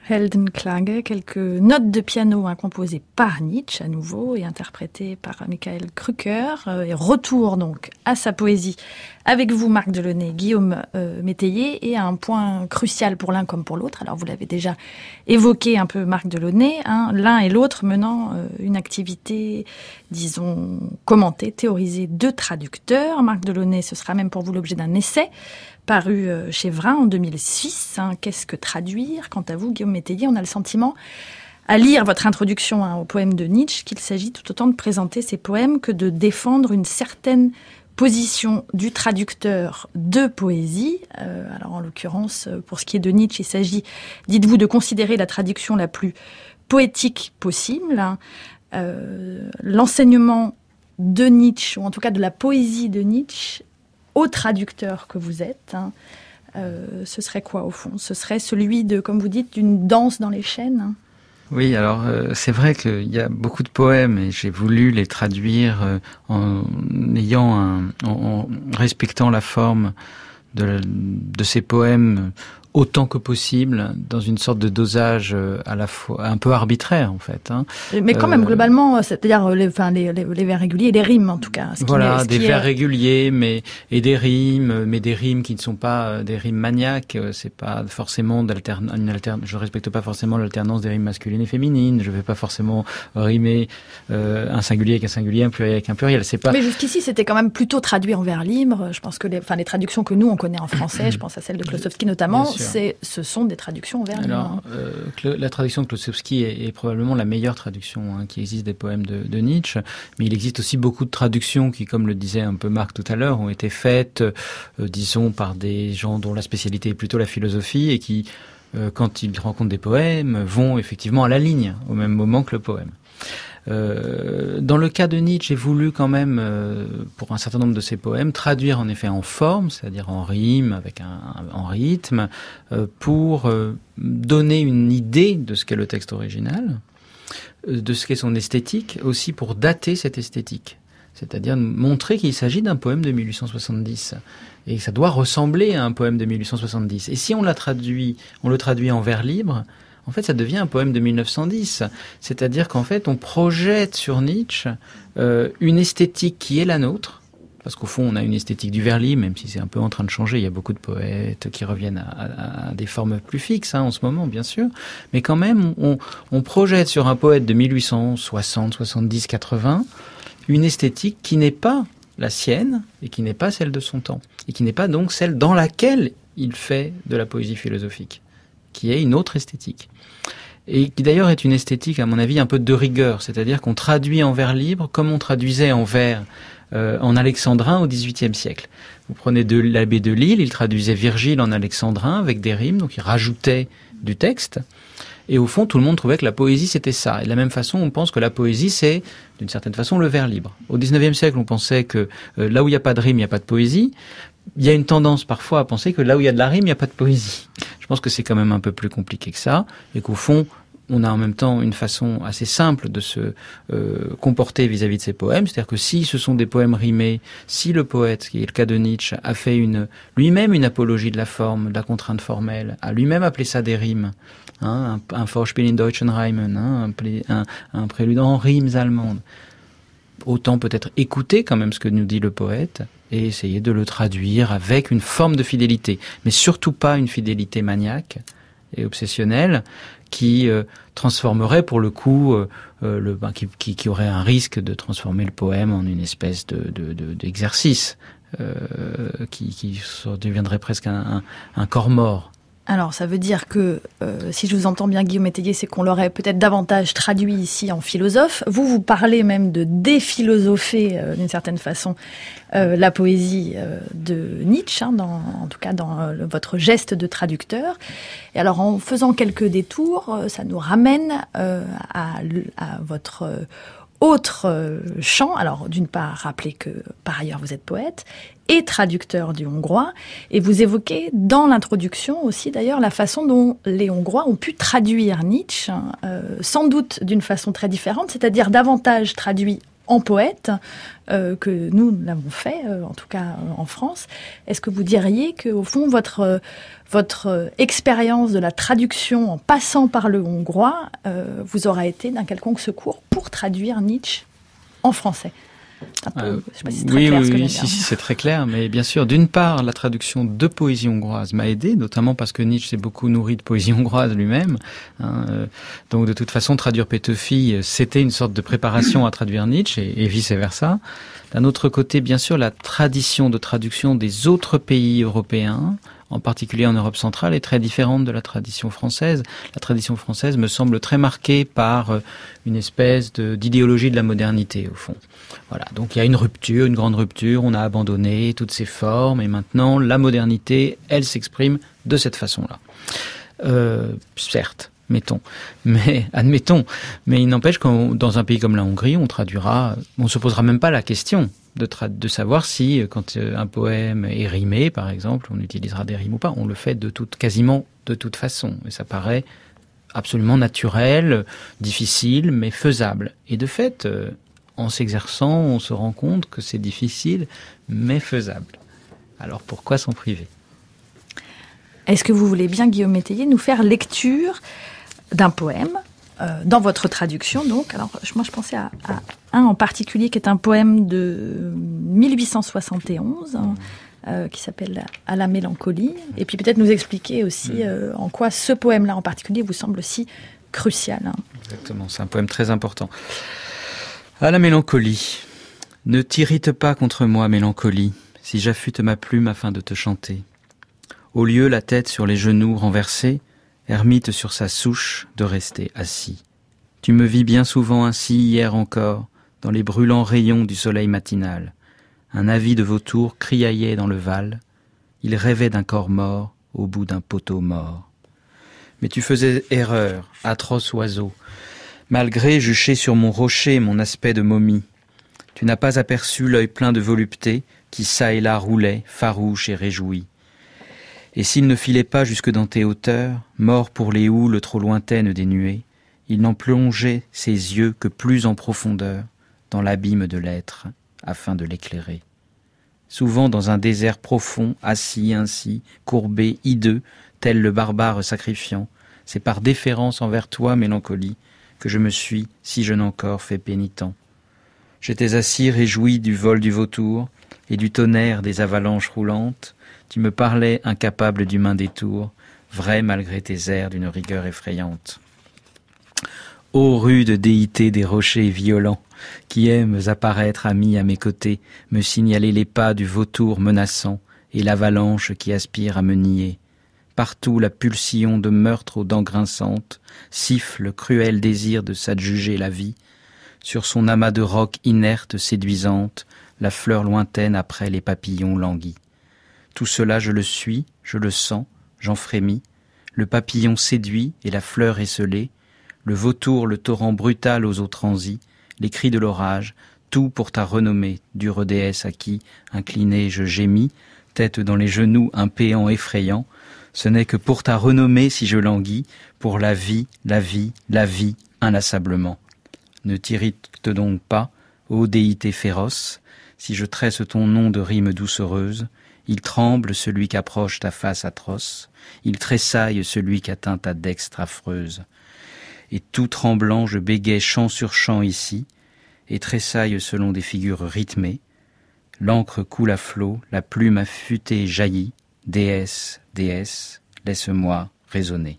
S1: Heldenklage, quelques notes de piano composées par Nietzsche à nouveau et interprétées par Michael Krücker. Et retour donc à sa poésie avec vous, Marc Delaunay, Guillaume Métayer, et à un point crucial pour l'un comme pour l'autre. Alors vous l'avez déjà évoqué un peu, Marc Delaunay, l'un et l'autre menant une activité, disons, commentée, théorisée de traducteurs. Marc Delaunay, ce sera même pour vous l'objet d'un essai paru chez Vrin en 2006. Qu'est-ce que traduire ? Quant à vous, Guillaume Métayer, on a le sentiment, à lire votre introduction au poème de Nietzsche, qu'il s'agit tout autant de présenter ces poèmes que de défendre une certaine position du traducteur de poésie. Alors en l'occurrence, pour ce qui est de Nietzsche, il s'agit, dites-vous, de considérer la traduction la plus poétique possible. L'enseignement de Nietzsche, ou en tout cas de la poésie de Nietzsche, au traducteur que vous êtes, ce serait quoi au fond ? Ce serait celui de, comme vous dites, d'une danse dans les chaînes ?
S3: Oui, alors c'est vrai qu'il y a beaucoup de poèmes et j'ai voulu les traduire en respectant la forme de ces poèmes autant que possible, dans une sorte de dosage à la fois un peu arbitraire en fait.
S1: Mais quand même globalement, c'est-à-dire les vers réguliers et les rimes en tout cas.
S3: Voilà, des vers réguliers, et des rimes qui ne sont pas des rimes maniaques. C'est pas forcément je respecte pas forcément l'alternance des rimes masculines et féminines. Je vais pas forcément rimer un singulier avec un singulier, un pluriel avec un pluriel. C'est pas.
S1: Mais jusqu'ici, c'était quand même plutôt traduit en vers libre. Je pense que les traductions que nous on connaît en français, je pense à celle de Klossowski notamment. Ce sont des traductions en vers libre.
S3: La traduction de Klossowski est probablement la meilleure traduction qui existe des poèmes de Nietzsche, mais il existe aussi beaucoup de traductions qui, comme le disait un peu Marc tout à l'heure, ont été faites, disons, par des gens dont la spécialité est plutôt la philosophie et qui, quand ils rencontrent des poèmes, vont effectivement à la ligne, au même moment que le poème. Dans le cas de Nietzsche, j'ai voulu quand même, pour un certain nombre de ses poèmes, traduire en effet en forme, c'est-à-dire en rime, en rythme, pour donner une idée de ce qu'est le texte original, de ce qu'est son esthétique, aussi pour dater cette esthétique. C'est-à-dire montrer qu'il s'agit d'un poème de 1870 et que ça doit ressembler à un poème de 1870. Et si on le traduit en vers libre, en fait, ça devient un poème de 1910. C'est-à-dire qu'en fait, on projette sur Nietzsche une esthétique qui est la nôtre. Parce qu'au fond, on a une esthétique du vers libre, même si c'est un peu en train de changer. Il y a beaucoup de poètes qui reviennent à des formes plus fixes en ce moment, bien sûr. Mais quand même, on projette sur un poète de 1860, 70, 80, une esthétique qui n'est pas la sienne et qui n'est pas celle de son temps. Et qui n'est pas donc celle dans laquelle il fait de la poésie philosophique, qui est une autre esthétique. Et qui d'ailleurs est une esthétique, à mon avis, un peu de rigueur, c'est-à-dire qu'on traduit en vers libre comme on traduisait en vers en alexandrin au XVIIIe siècle. Vous prenez l'abbé de Lille, il traduisait Virgile en alexandrin avec des rimes, donc il rajoutait du texte. Et au fond, tout le monde trouvait que la poésie, c'était ça. Et de la même façon, on pense que la poésie, c'est, d'une certaine façon, le vers libre. Au XIXe siècle, on pensait que là où il n'y a pas de rime, il n'y a pas de poésie. Il y a une tendance parfois à penser que là où il y a de la rime, il n'y a pas de poésie. Je pense que c'est quand même un peu plus compliqué que ça, et qu'au fond, on a en même temps une façon assez simple de se comporter vis-à-vis de ces poèmes. C'est-à-dire que si ce sont des poèmes rimés, si le poète, qui est le cas de Nietzsche, a fait lui-même une apologie de la forme, de la contrainte formelle, a lui-même appelé ça des rimes, un Vorspiel in deutschen Reimen, un prélude en rimes allemandes, autant peut-être écouter quand même ce que nous dit le poète et essayer de le traduire avec une forme de fidélité, mais surtout pas une fidélité maniaque et obsessionnelle qui transformerait pour le coup, qui aurait un risque de transformer le poème en une espèce d'exercice qui deviendrait presque un corps mort.
S1: Alors, ça veut dire que, si je vous entends bien, Guillaume Métayer, c'est qu'on l'aurait peut-être davantage traduit ici en philosophe. Vous parlez même de déphilosopher, d'une certaine façon, la poésie de Nietzsche, en tout cas dans votre geste de traducteur. Et alors, en faisant quelques détours, ça nous ramène à votre autre champ. Alors, d'une part, rappelez que, par ailleurs, vous êtes poète et traducteur du hongrois. Et vous évoquez dans l'introduction aussi, d'ailleurs, la façon dont les Hongrois ont pu traduire Nietzsche, sans doute d'une façon très différente, c'est-à-dire davantage traduit en poète, que nous l'avons fait, en tout cas en France. Est-ce que vous diriez que, au fond, votre expérience de la traduction en passant par le hongrois vous aura été d'un quelconque secours pour traduire Nietzsche en français? Je sais pas si c'est très clair ce que je viens de dire.
S3: Si, c'est très clair, mais bien sûr, d'une part, la traduction de poésie hongroise m'a aidé, notamment parce que Nietzsche s'est beaucoup nourri de poésie hongroise lui-même. Donc, de toute façon, traduire Pétofi, c'était une sorte de préparation à traduire Nietzsche et vice-versa. D'un autre côté, bien sûr, la tradition de traduction des autres pays européens, en particulier en Europe centrale, est très différente de la tradition française. La tradition française me semble très marquée par une espèce d'idéologie de la modernité, au fond. Voilà, donc il y a une rupture, une grande rupture, on a abandonné toutes ces formes, et maintenant, la modernité, elle s'exprime de cette façon-là. Certes, admettons, mais il n'empêche que dans un pays comme la Hongrie, on se posera même pas la question de savoir si, quand un poème est rimé, par exemple, on utilisera des rimes ou pas. On le fait quasiment de toute façon. Et ça paraît absolument naturel, difficile, mais faisable. Et de fait, en s'exerçant, on se rend compte que c'est difficile, mais faisable. Alors pourquoi s'en priver ?
S1: Est-ce que vous voulez bien, Guillaume Métayer, nous faire lecture d'un poème dans votre traduction, donc? Alors, moi, je pensais à un en particulier qui est un poème de 1871 qui s'appelle « À la mélancolie ». Et puis peut-être nous expliquer aussi en quoi ce poème-là en particulier vous semble si crucial.
S3: Exactement, c'est un poème très important. À la mélancolie. Ne t'irrite pas contre moi, mélancolie, si j'affûte ma plume afin de te chanter. Au lieu, la tête sur les genoux renversée, ermite sur sa souche, de rester assis. Tu me vis bien souvent ainsi hier encore, dans les brûlants rayons du soleil matinal. Un avis de vautour criaillait dans le val. Il rêvait d'un corps mort au bout d'un poteau mort. Mais tu faisais erreur, atroce oiseau. Malgré juché sur mon rocher mon aspect de momie. Tu n'as pas aperçu l'œil plein de volupté qui çà et là roulait, farouche et réjoui. Et s'il ne filait pas jusque dans tes hauteurs, mort pour les houles trop lointaines des nuées, il n'en plongeait ses yeux que plus en profondeur, dans l'abîme de l'être, afin de l'éclairer. Souvent dans un désert profond, assis ainsi, courbé, hideux, tel le barbare sacrifiant, c'est par déférence envers toi, mélancolie, que je me suis, si jeune encore, fait pénitent. J'étais assis réjoui du vol du vautour, et du tonnerre des avalanches roulantes, tu me parlais incapable d'humain détour, vrai malgré tes airs d'une rigueur effrayante. Ô rude déité des rochers violents, qui aimes apparaître ami à mes côtés, me signaler les pas du vautour menaçant, et l'avalanche qui aspire à me nier. Partout la pulsion de meurtre aux dents grinçantes siffle le cruel désir de s'adjuger la vie. Sur son amas de rocs inerte séduisante, la fleur lointaine après les papillons languis. Tout cela je le suis, je le sens, j'en frémis. Le papillon séduit et la fleur esselée, le vautour, le torrent brutal aux eaux transies, les cris de l'orage, tout pour ta renommée, dure déesse à qui, incliné, je gémis, tête dans les genoux, un péant effrayant. Ce n'est que pour ta renommée si je languis, pour la vie, la vie, la vie, inlassablement. Ne t'irrite donc pas, ô déité féroce, si je tresse ton nom de rimes doucereuses. Il tremble celui qu'approche ta face atroce, il tressaille celui qu'atteint ta dextre affreuse. Et tout tremblant je bégaie chant sur chant ici, et tressaille selon des figures rythmées. L'encre coule à flot, la plume affûtée jaillit, déesse, déesse, laisse-moi résonner.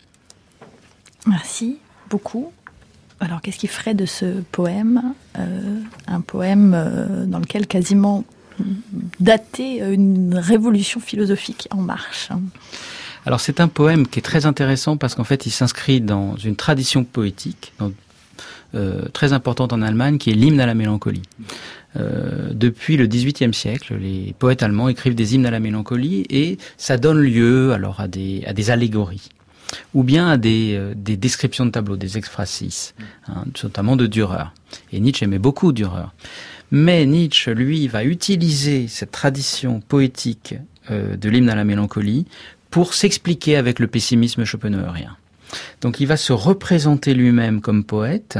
S1: Merci beaucoup. Alors qu'est-ce qui ferait de ce poème un poème dans lequel quasiment dater une révolution philosophique en marche?
S3: Alors c'est un poème qui est très intéressant parce qu'en fait il s'inscrit dans une tradition poétique très importante en Allemagne qui est l'hymne à la mélancolie. Depuis le XVIIIe siècle, les poètes allemands écrivent des hymnes à la mélancolie et ça donne lieu alors à des allégories ou bien à des descriptions de tableaux, des ekphrasis, notamment de Dürer. Et Nietzsche aimait beaucoup Dürer. Mais Nietzsche, lui, va utiliser cette tradition poétique de l'hymne à la mélancolie pour s'expliquer avec le pessimisme schopenhauerien. Donc il va se représenter lui-même comme poète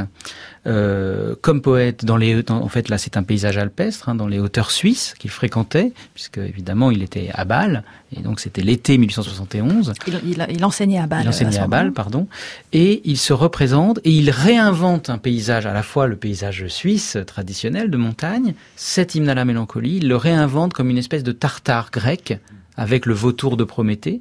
S3: en fait là c'est un paysage alpestre, dans les hauteurs suisses qu'il fréquentait, puisque évidemment il était à Bâle, et donc c'était l'été 1871.
S1: Il enseignait à Bâle.
S3: Il enseignait à Bâle, pardon. Et il se représente, et il réinvente un paysage, à la fois le paysage suisse traditionnel de montagne, cet hymne à la mélancolie, il le réinvente comme une espèce de Tartare grec, avec le vautour de Prométhée,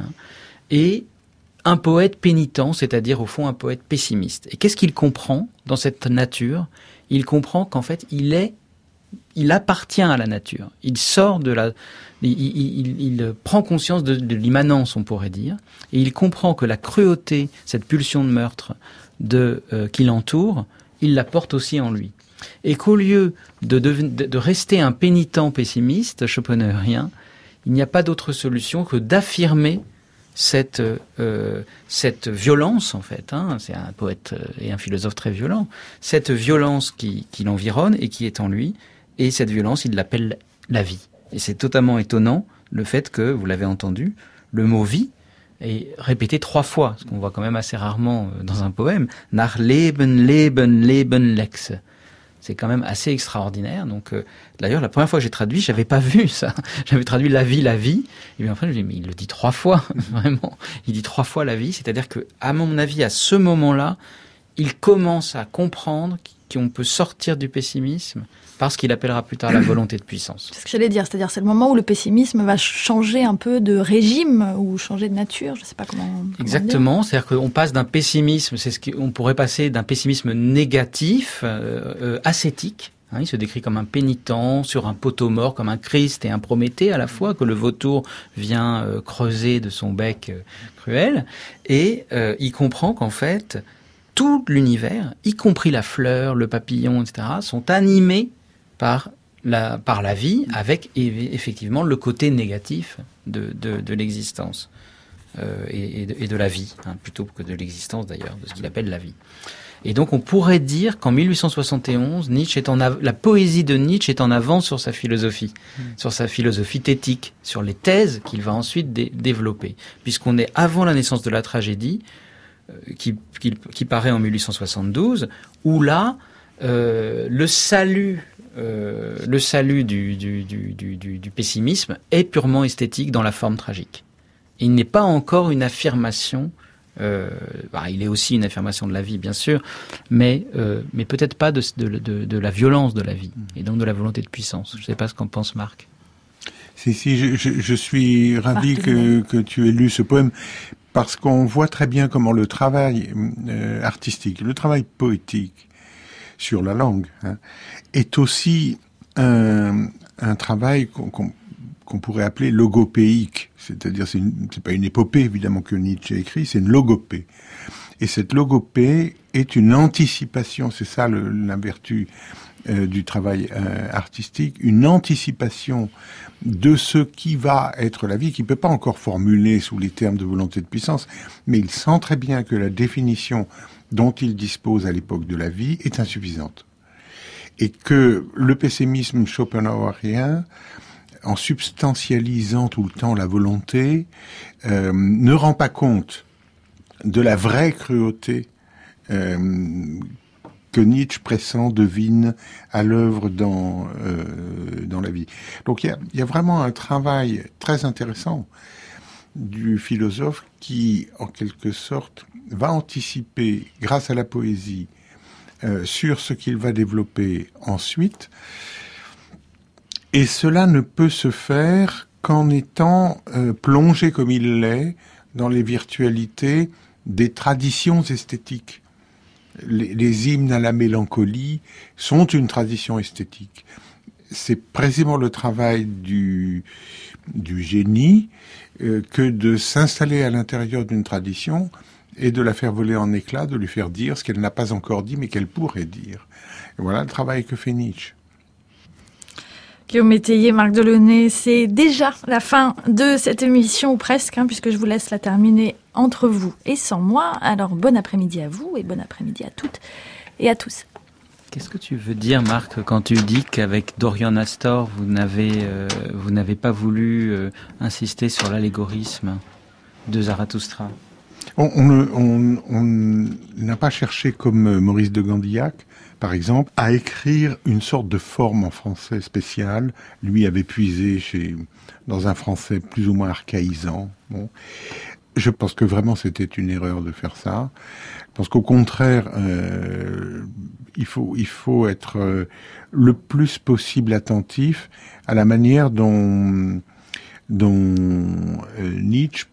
S3: et un poète pénitent, c'est-à-dire au fond un poète pessimiste. Et qu'est-ce qu'il comprend dans cette nature ? Il comprend qu'en fait il appartient à la nature. Il sort de la, il prend conscience de l'immanence, on pourrait dire, et il comprend que la cruauté, cette pulsion de meurtre qui l'entoure, il la porte aussi en lui. Et qu'au lieu de rester un pénitent pessimiste, schopenhauerien, il n'y a pas d'autre solution que d'affirmer cette violence, en fait, c'est un poète et un philosophe très violent, cette violence qui l'environne et qui est en lui, et cette violence, il l'appelle la vie. Et c'est totalement étonnant, le fait que, vous l'avez entendu, le mot vie est répété 3 fois, ce qu'on voit quand même assez rarement dans un poème, nach Leben, Leben, Leben, Lex. C'est quand même assez extraordinaire. Donc, d'ailleurs, la première fois que j'ai traduit, j'avais pas vu ça. J'avais traduit la vie. Et bien après, je me dis, mais il le dit 3 fois, vraiment. Il dit 3 fois la vie. C'est-à-dire que, à mon avis, à ce moment-là, il commence à comprendre qu'on peut sortir du pessimisme parce qu'il appellera plus tard la volonté de puissance.
S1: C'est ce que j'allais dire. C'est-à-dire, c'est le moment où le pessimisme va changer un peu de régime ou changer de nature. Je sais pas comment
S3: Exactement. C'est-à-dire qu'on passe d'un pessimisme, on pourrait passer d'un pessimisme négatif, ascétique. Il se décrit comme un pénitent sur un poteau mort, comme un Christ et un Prométhée à la fois, que le vautour vient creuser de son bec cruel. Et il comprend qu'en fait, tout l'univers, y compris la fleur, le papillon, etc., sont animés par la vie, avec effectivement le côté négatif de l'existence et de la vie, plutôt que de l'existence d'ailleurs, de ce qu'il appelle la vie. Et donc on pourrait dire qu'en 1871, la poésie de Nietzsche est en avance sur sa philosophie, sur sa philosophie thétique, sur les thèses qu'il va ensuite développer, puisqu'on est avant la naissance de la tragédie, qui paraît en 1872, où là, le salut du pessimisme est purement esthétique dans la forme tragique. Il n'est pas encore une affirmation, il est aussi une affirmation de la vie, bien sûr, mais peut-être pas de la violence de la vie, et donc de la volonté de puissance. Je ne sais pas ce qu'en pense Marc.
S4: Si, je suis ravi que tu aies lu ce poème, parce qu'on voit très bien comment le travail artistique, le travail poétique sur la langue, est aussi un travail qu'on pourrait appeler logopéique. C'est-à-dire, c'est pas une épopée, évidemment, que Nietzsche a écrit, c'est une logopée. Et cette logopée est une anticipation, c'est ça la vertu du travail artistique, une anticipation de ce qui va être la vie, qui ne peut pas encore formuler sous les termes de volonté de puissance, mais il sent très bien que la définition dont il dispose à l'époque de la vie est insuffisante. Et que le pessimisme schopenhauerien, en substantialisant tout le temps la volonté, ne rend pas compte de la vraie cruauté que Nietzsche pressent, devine à l'œuvre dans la vie. Donc il y a vraiment un travail très intéressant du philosophe qui, en quelque sorte, va anticiper, grâce à la poésie, sur ce qu'il va développer ensuite. Et cela ne peut se faire qu'en étant plongé comme il l'est dans les virtualités des traditions esthétiques. Les hymnes à la mélancolie sont une tradition esthétique. C'est précisément le travail du génie que de s'installer à l'intérieur d'une tradition et de la faire voler en éclats, de lui faire dire ce qu'elle n'a pas encore dit mais qu'elle pourrait dire. Et voilà le travail que fait Nietzsche.
S1: Guillaume Métayer, Marc Delaunay, c'est déjà la fin de cette émission, ou presque, puisque je vous laisse la terminer entre vous et sans moi. Alors, bon après-midi à vous et bon après-midi à toutes et à tous.
S3: Qu'est-ce que tu veux dire, Marc, quand tu dis qu'avec Dorian Astor, vous n'avez pas voulu insister sur l'allégorisme de Zarathustra ?
S4: On n'a pas cherché, comme Maurice de Gandillac, par exemple, à écrire une sorte de forme en français spéciale. Lui avait puisé dans un français plus ou moins archaïsant. Bon. Je pense que vraiment c'était une erreur de faire ça. Je pense qu'au contraire, il faut être le plus possible attentif à la manière dont Nietzsche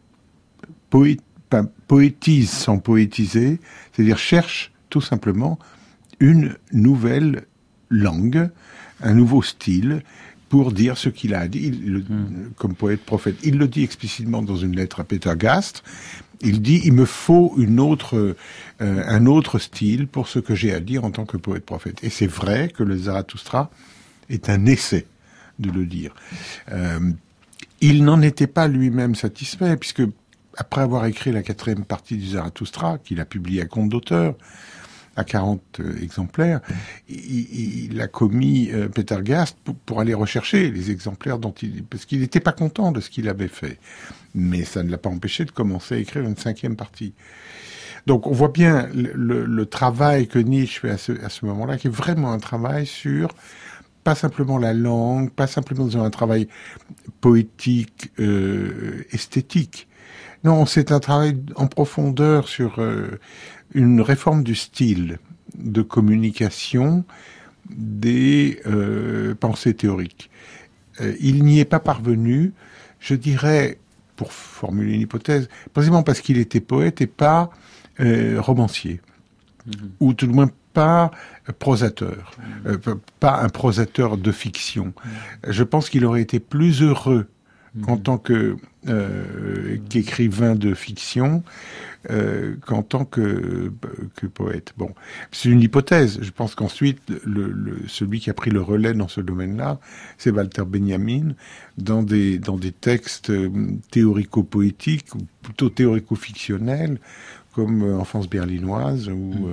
S4: poétise sans poétiser, c'est-à-dire cherche tout simplement une nouvelle langue, un nouveau style, pour dire ce qu'il a à dire, comme poète-prophète. Il le dit explicitement dans une lettre à Peter Gast. Il dit, il me faut un autre style pour ce que j'ai à dire en tant que poète-prophète. Et c'est vrai que le Zarathustra est un essai de le dire. Il n'en était pas lui-même satisfait, puisque après avoir écrit la 4e partie du Zarathustra, qu'il a publié à compte d'auteur, à 40 exemplaires, il a commis Peter Gast pour aller rechercher les exemplaires parce qu'il n'était pas content de ce qu'il avait fait. Mais ça ne l'a pas empêché de commencer à écrire une 5e partie. Donc on voit bien le travail que Nietzsche fait à ce moment-là, qui est vraiment un travail sur pas simplement la langue, pas simplement un travail poétique, esthétique. Non, c'est un travail en profondeur sur une réforme du style de communication des pensées théoriques. Il n'y est pas parvenu, je dirais, pour formuler une hypothèse, précisément parce qu'il était poète et pas romancier, ou tout le moins pas prosateur, pas un prosateur de fiction. Je pense qu'il aurait été plus heureux en tant qu'écrivain de fiction qu'en tant que poète. Bon, c'est une hypothèse. Je pense qu'ensuite, celui qui a pris le relais dans ce domaine-là, c'est Walter Benjamin, dans des textes théorico-poétiques, ou plutôt théorico-fictionnels, comme Enfance berlinoise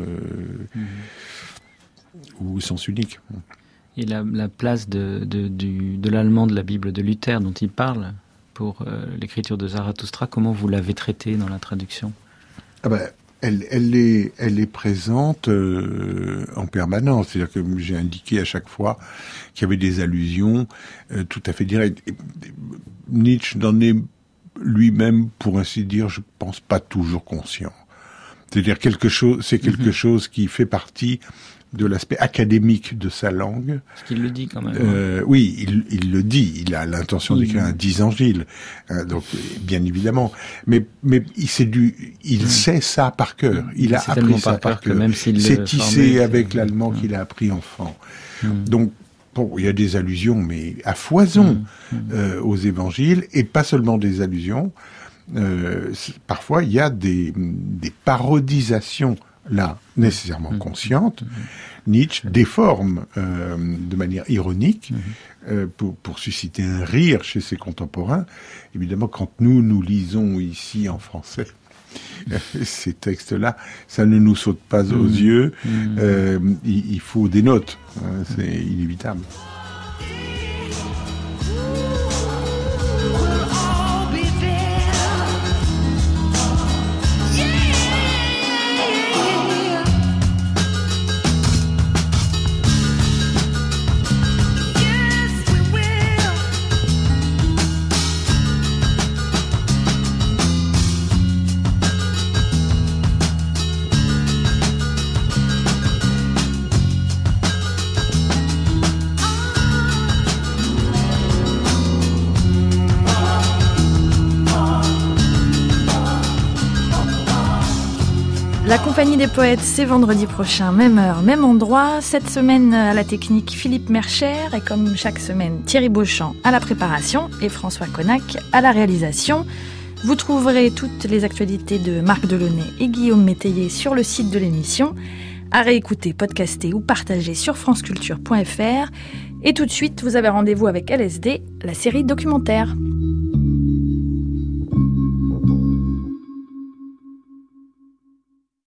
S4: ou Sens unique.
S3: Et la place de l'allemand de la Bible de Luther dont il parle pour l'écriture de Zarathustra, comment vous l'avez traitée dans la traduction ?
S4: Elle est présente en permanence. C'est-à-dire que j'ai indiqué à chaque fois qu'il y avait des allusions tout à fait directes. Nietzsche n'en est lui-même, pour ainsi dire, je pense pas toujours conscient. C'est-à-dire quelque chose qui fait partie de l'aspect académique de sa langue.
S3: Parce qu'il le dit quand même.
S4: Oui, il le dit. Il a l'intention d'écrire un dysangile. Donc, bien évidemment. Mais il sait ça par cœur. Il a appris ça par cœur. C'est tissé avec l'allemand qu'il a appris enfant. Donc, bon, il y a des allusions, mais à foison aux évangiles, et pas seulement des allusions. Parfois, il y a des parodisations là, nécessairement consciente. Nietzsche déforme de manière ironique pour susciter un rire chez ses contemporains. Évidemment, quand nous lisons ici en français ces textes-là, ça ne nous saute pas aux yeux. Il faut des notes, c'est inévitable.
S1: La Compagnie des Poètes, c'est vendredi prochain, même heure, même endroit. Cette semaine, à la technique, Philippe Mercher, et comme chaque semaine, Thierry Beauchamp à la préparation et François Connac à la réalisation. Vous trouverez toutes les actualités de Marc Delaunay et Guillaume Métayer sur le site de l'émission, à réécouter, podcaster ou partager sur franceculture.fr. Et tout de suite, vous avez rendez-vous avec LSD, la série documentaire.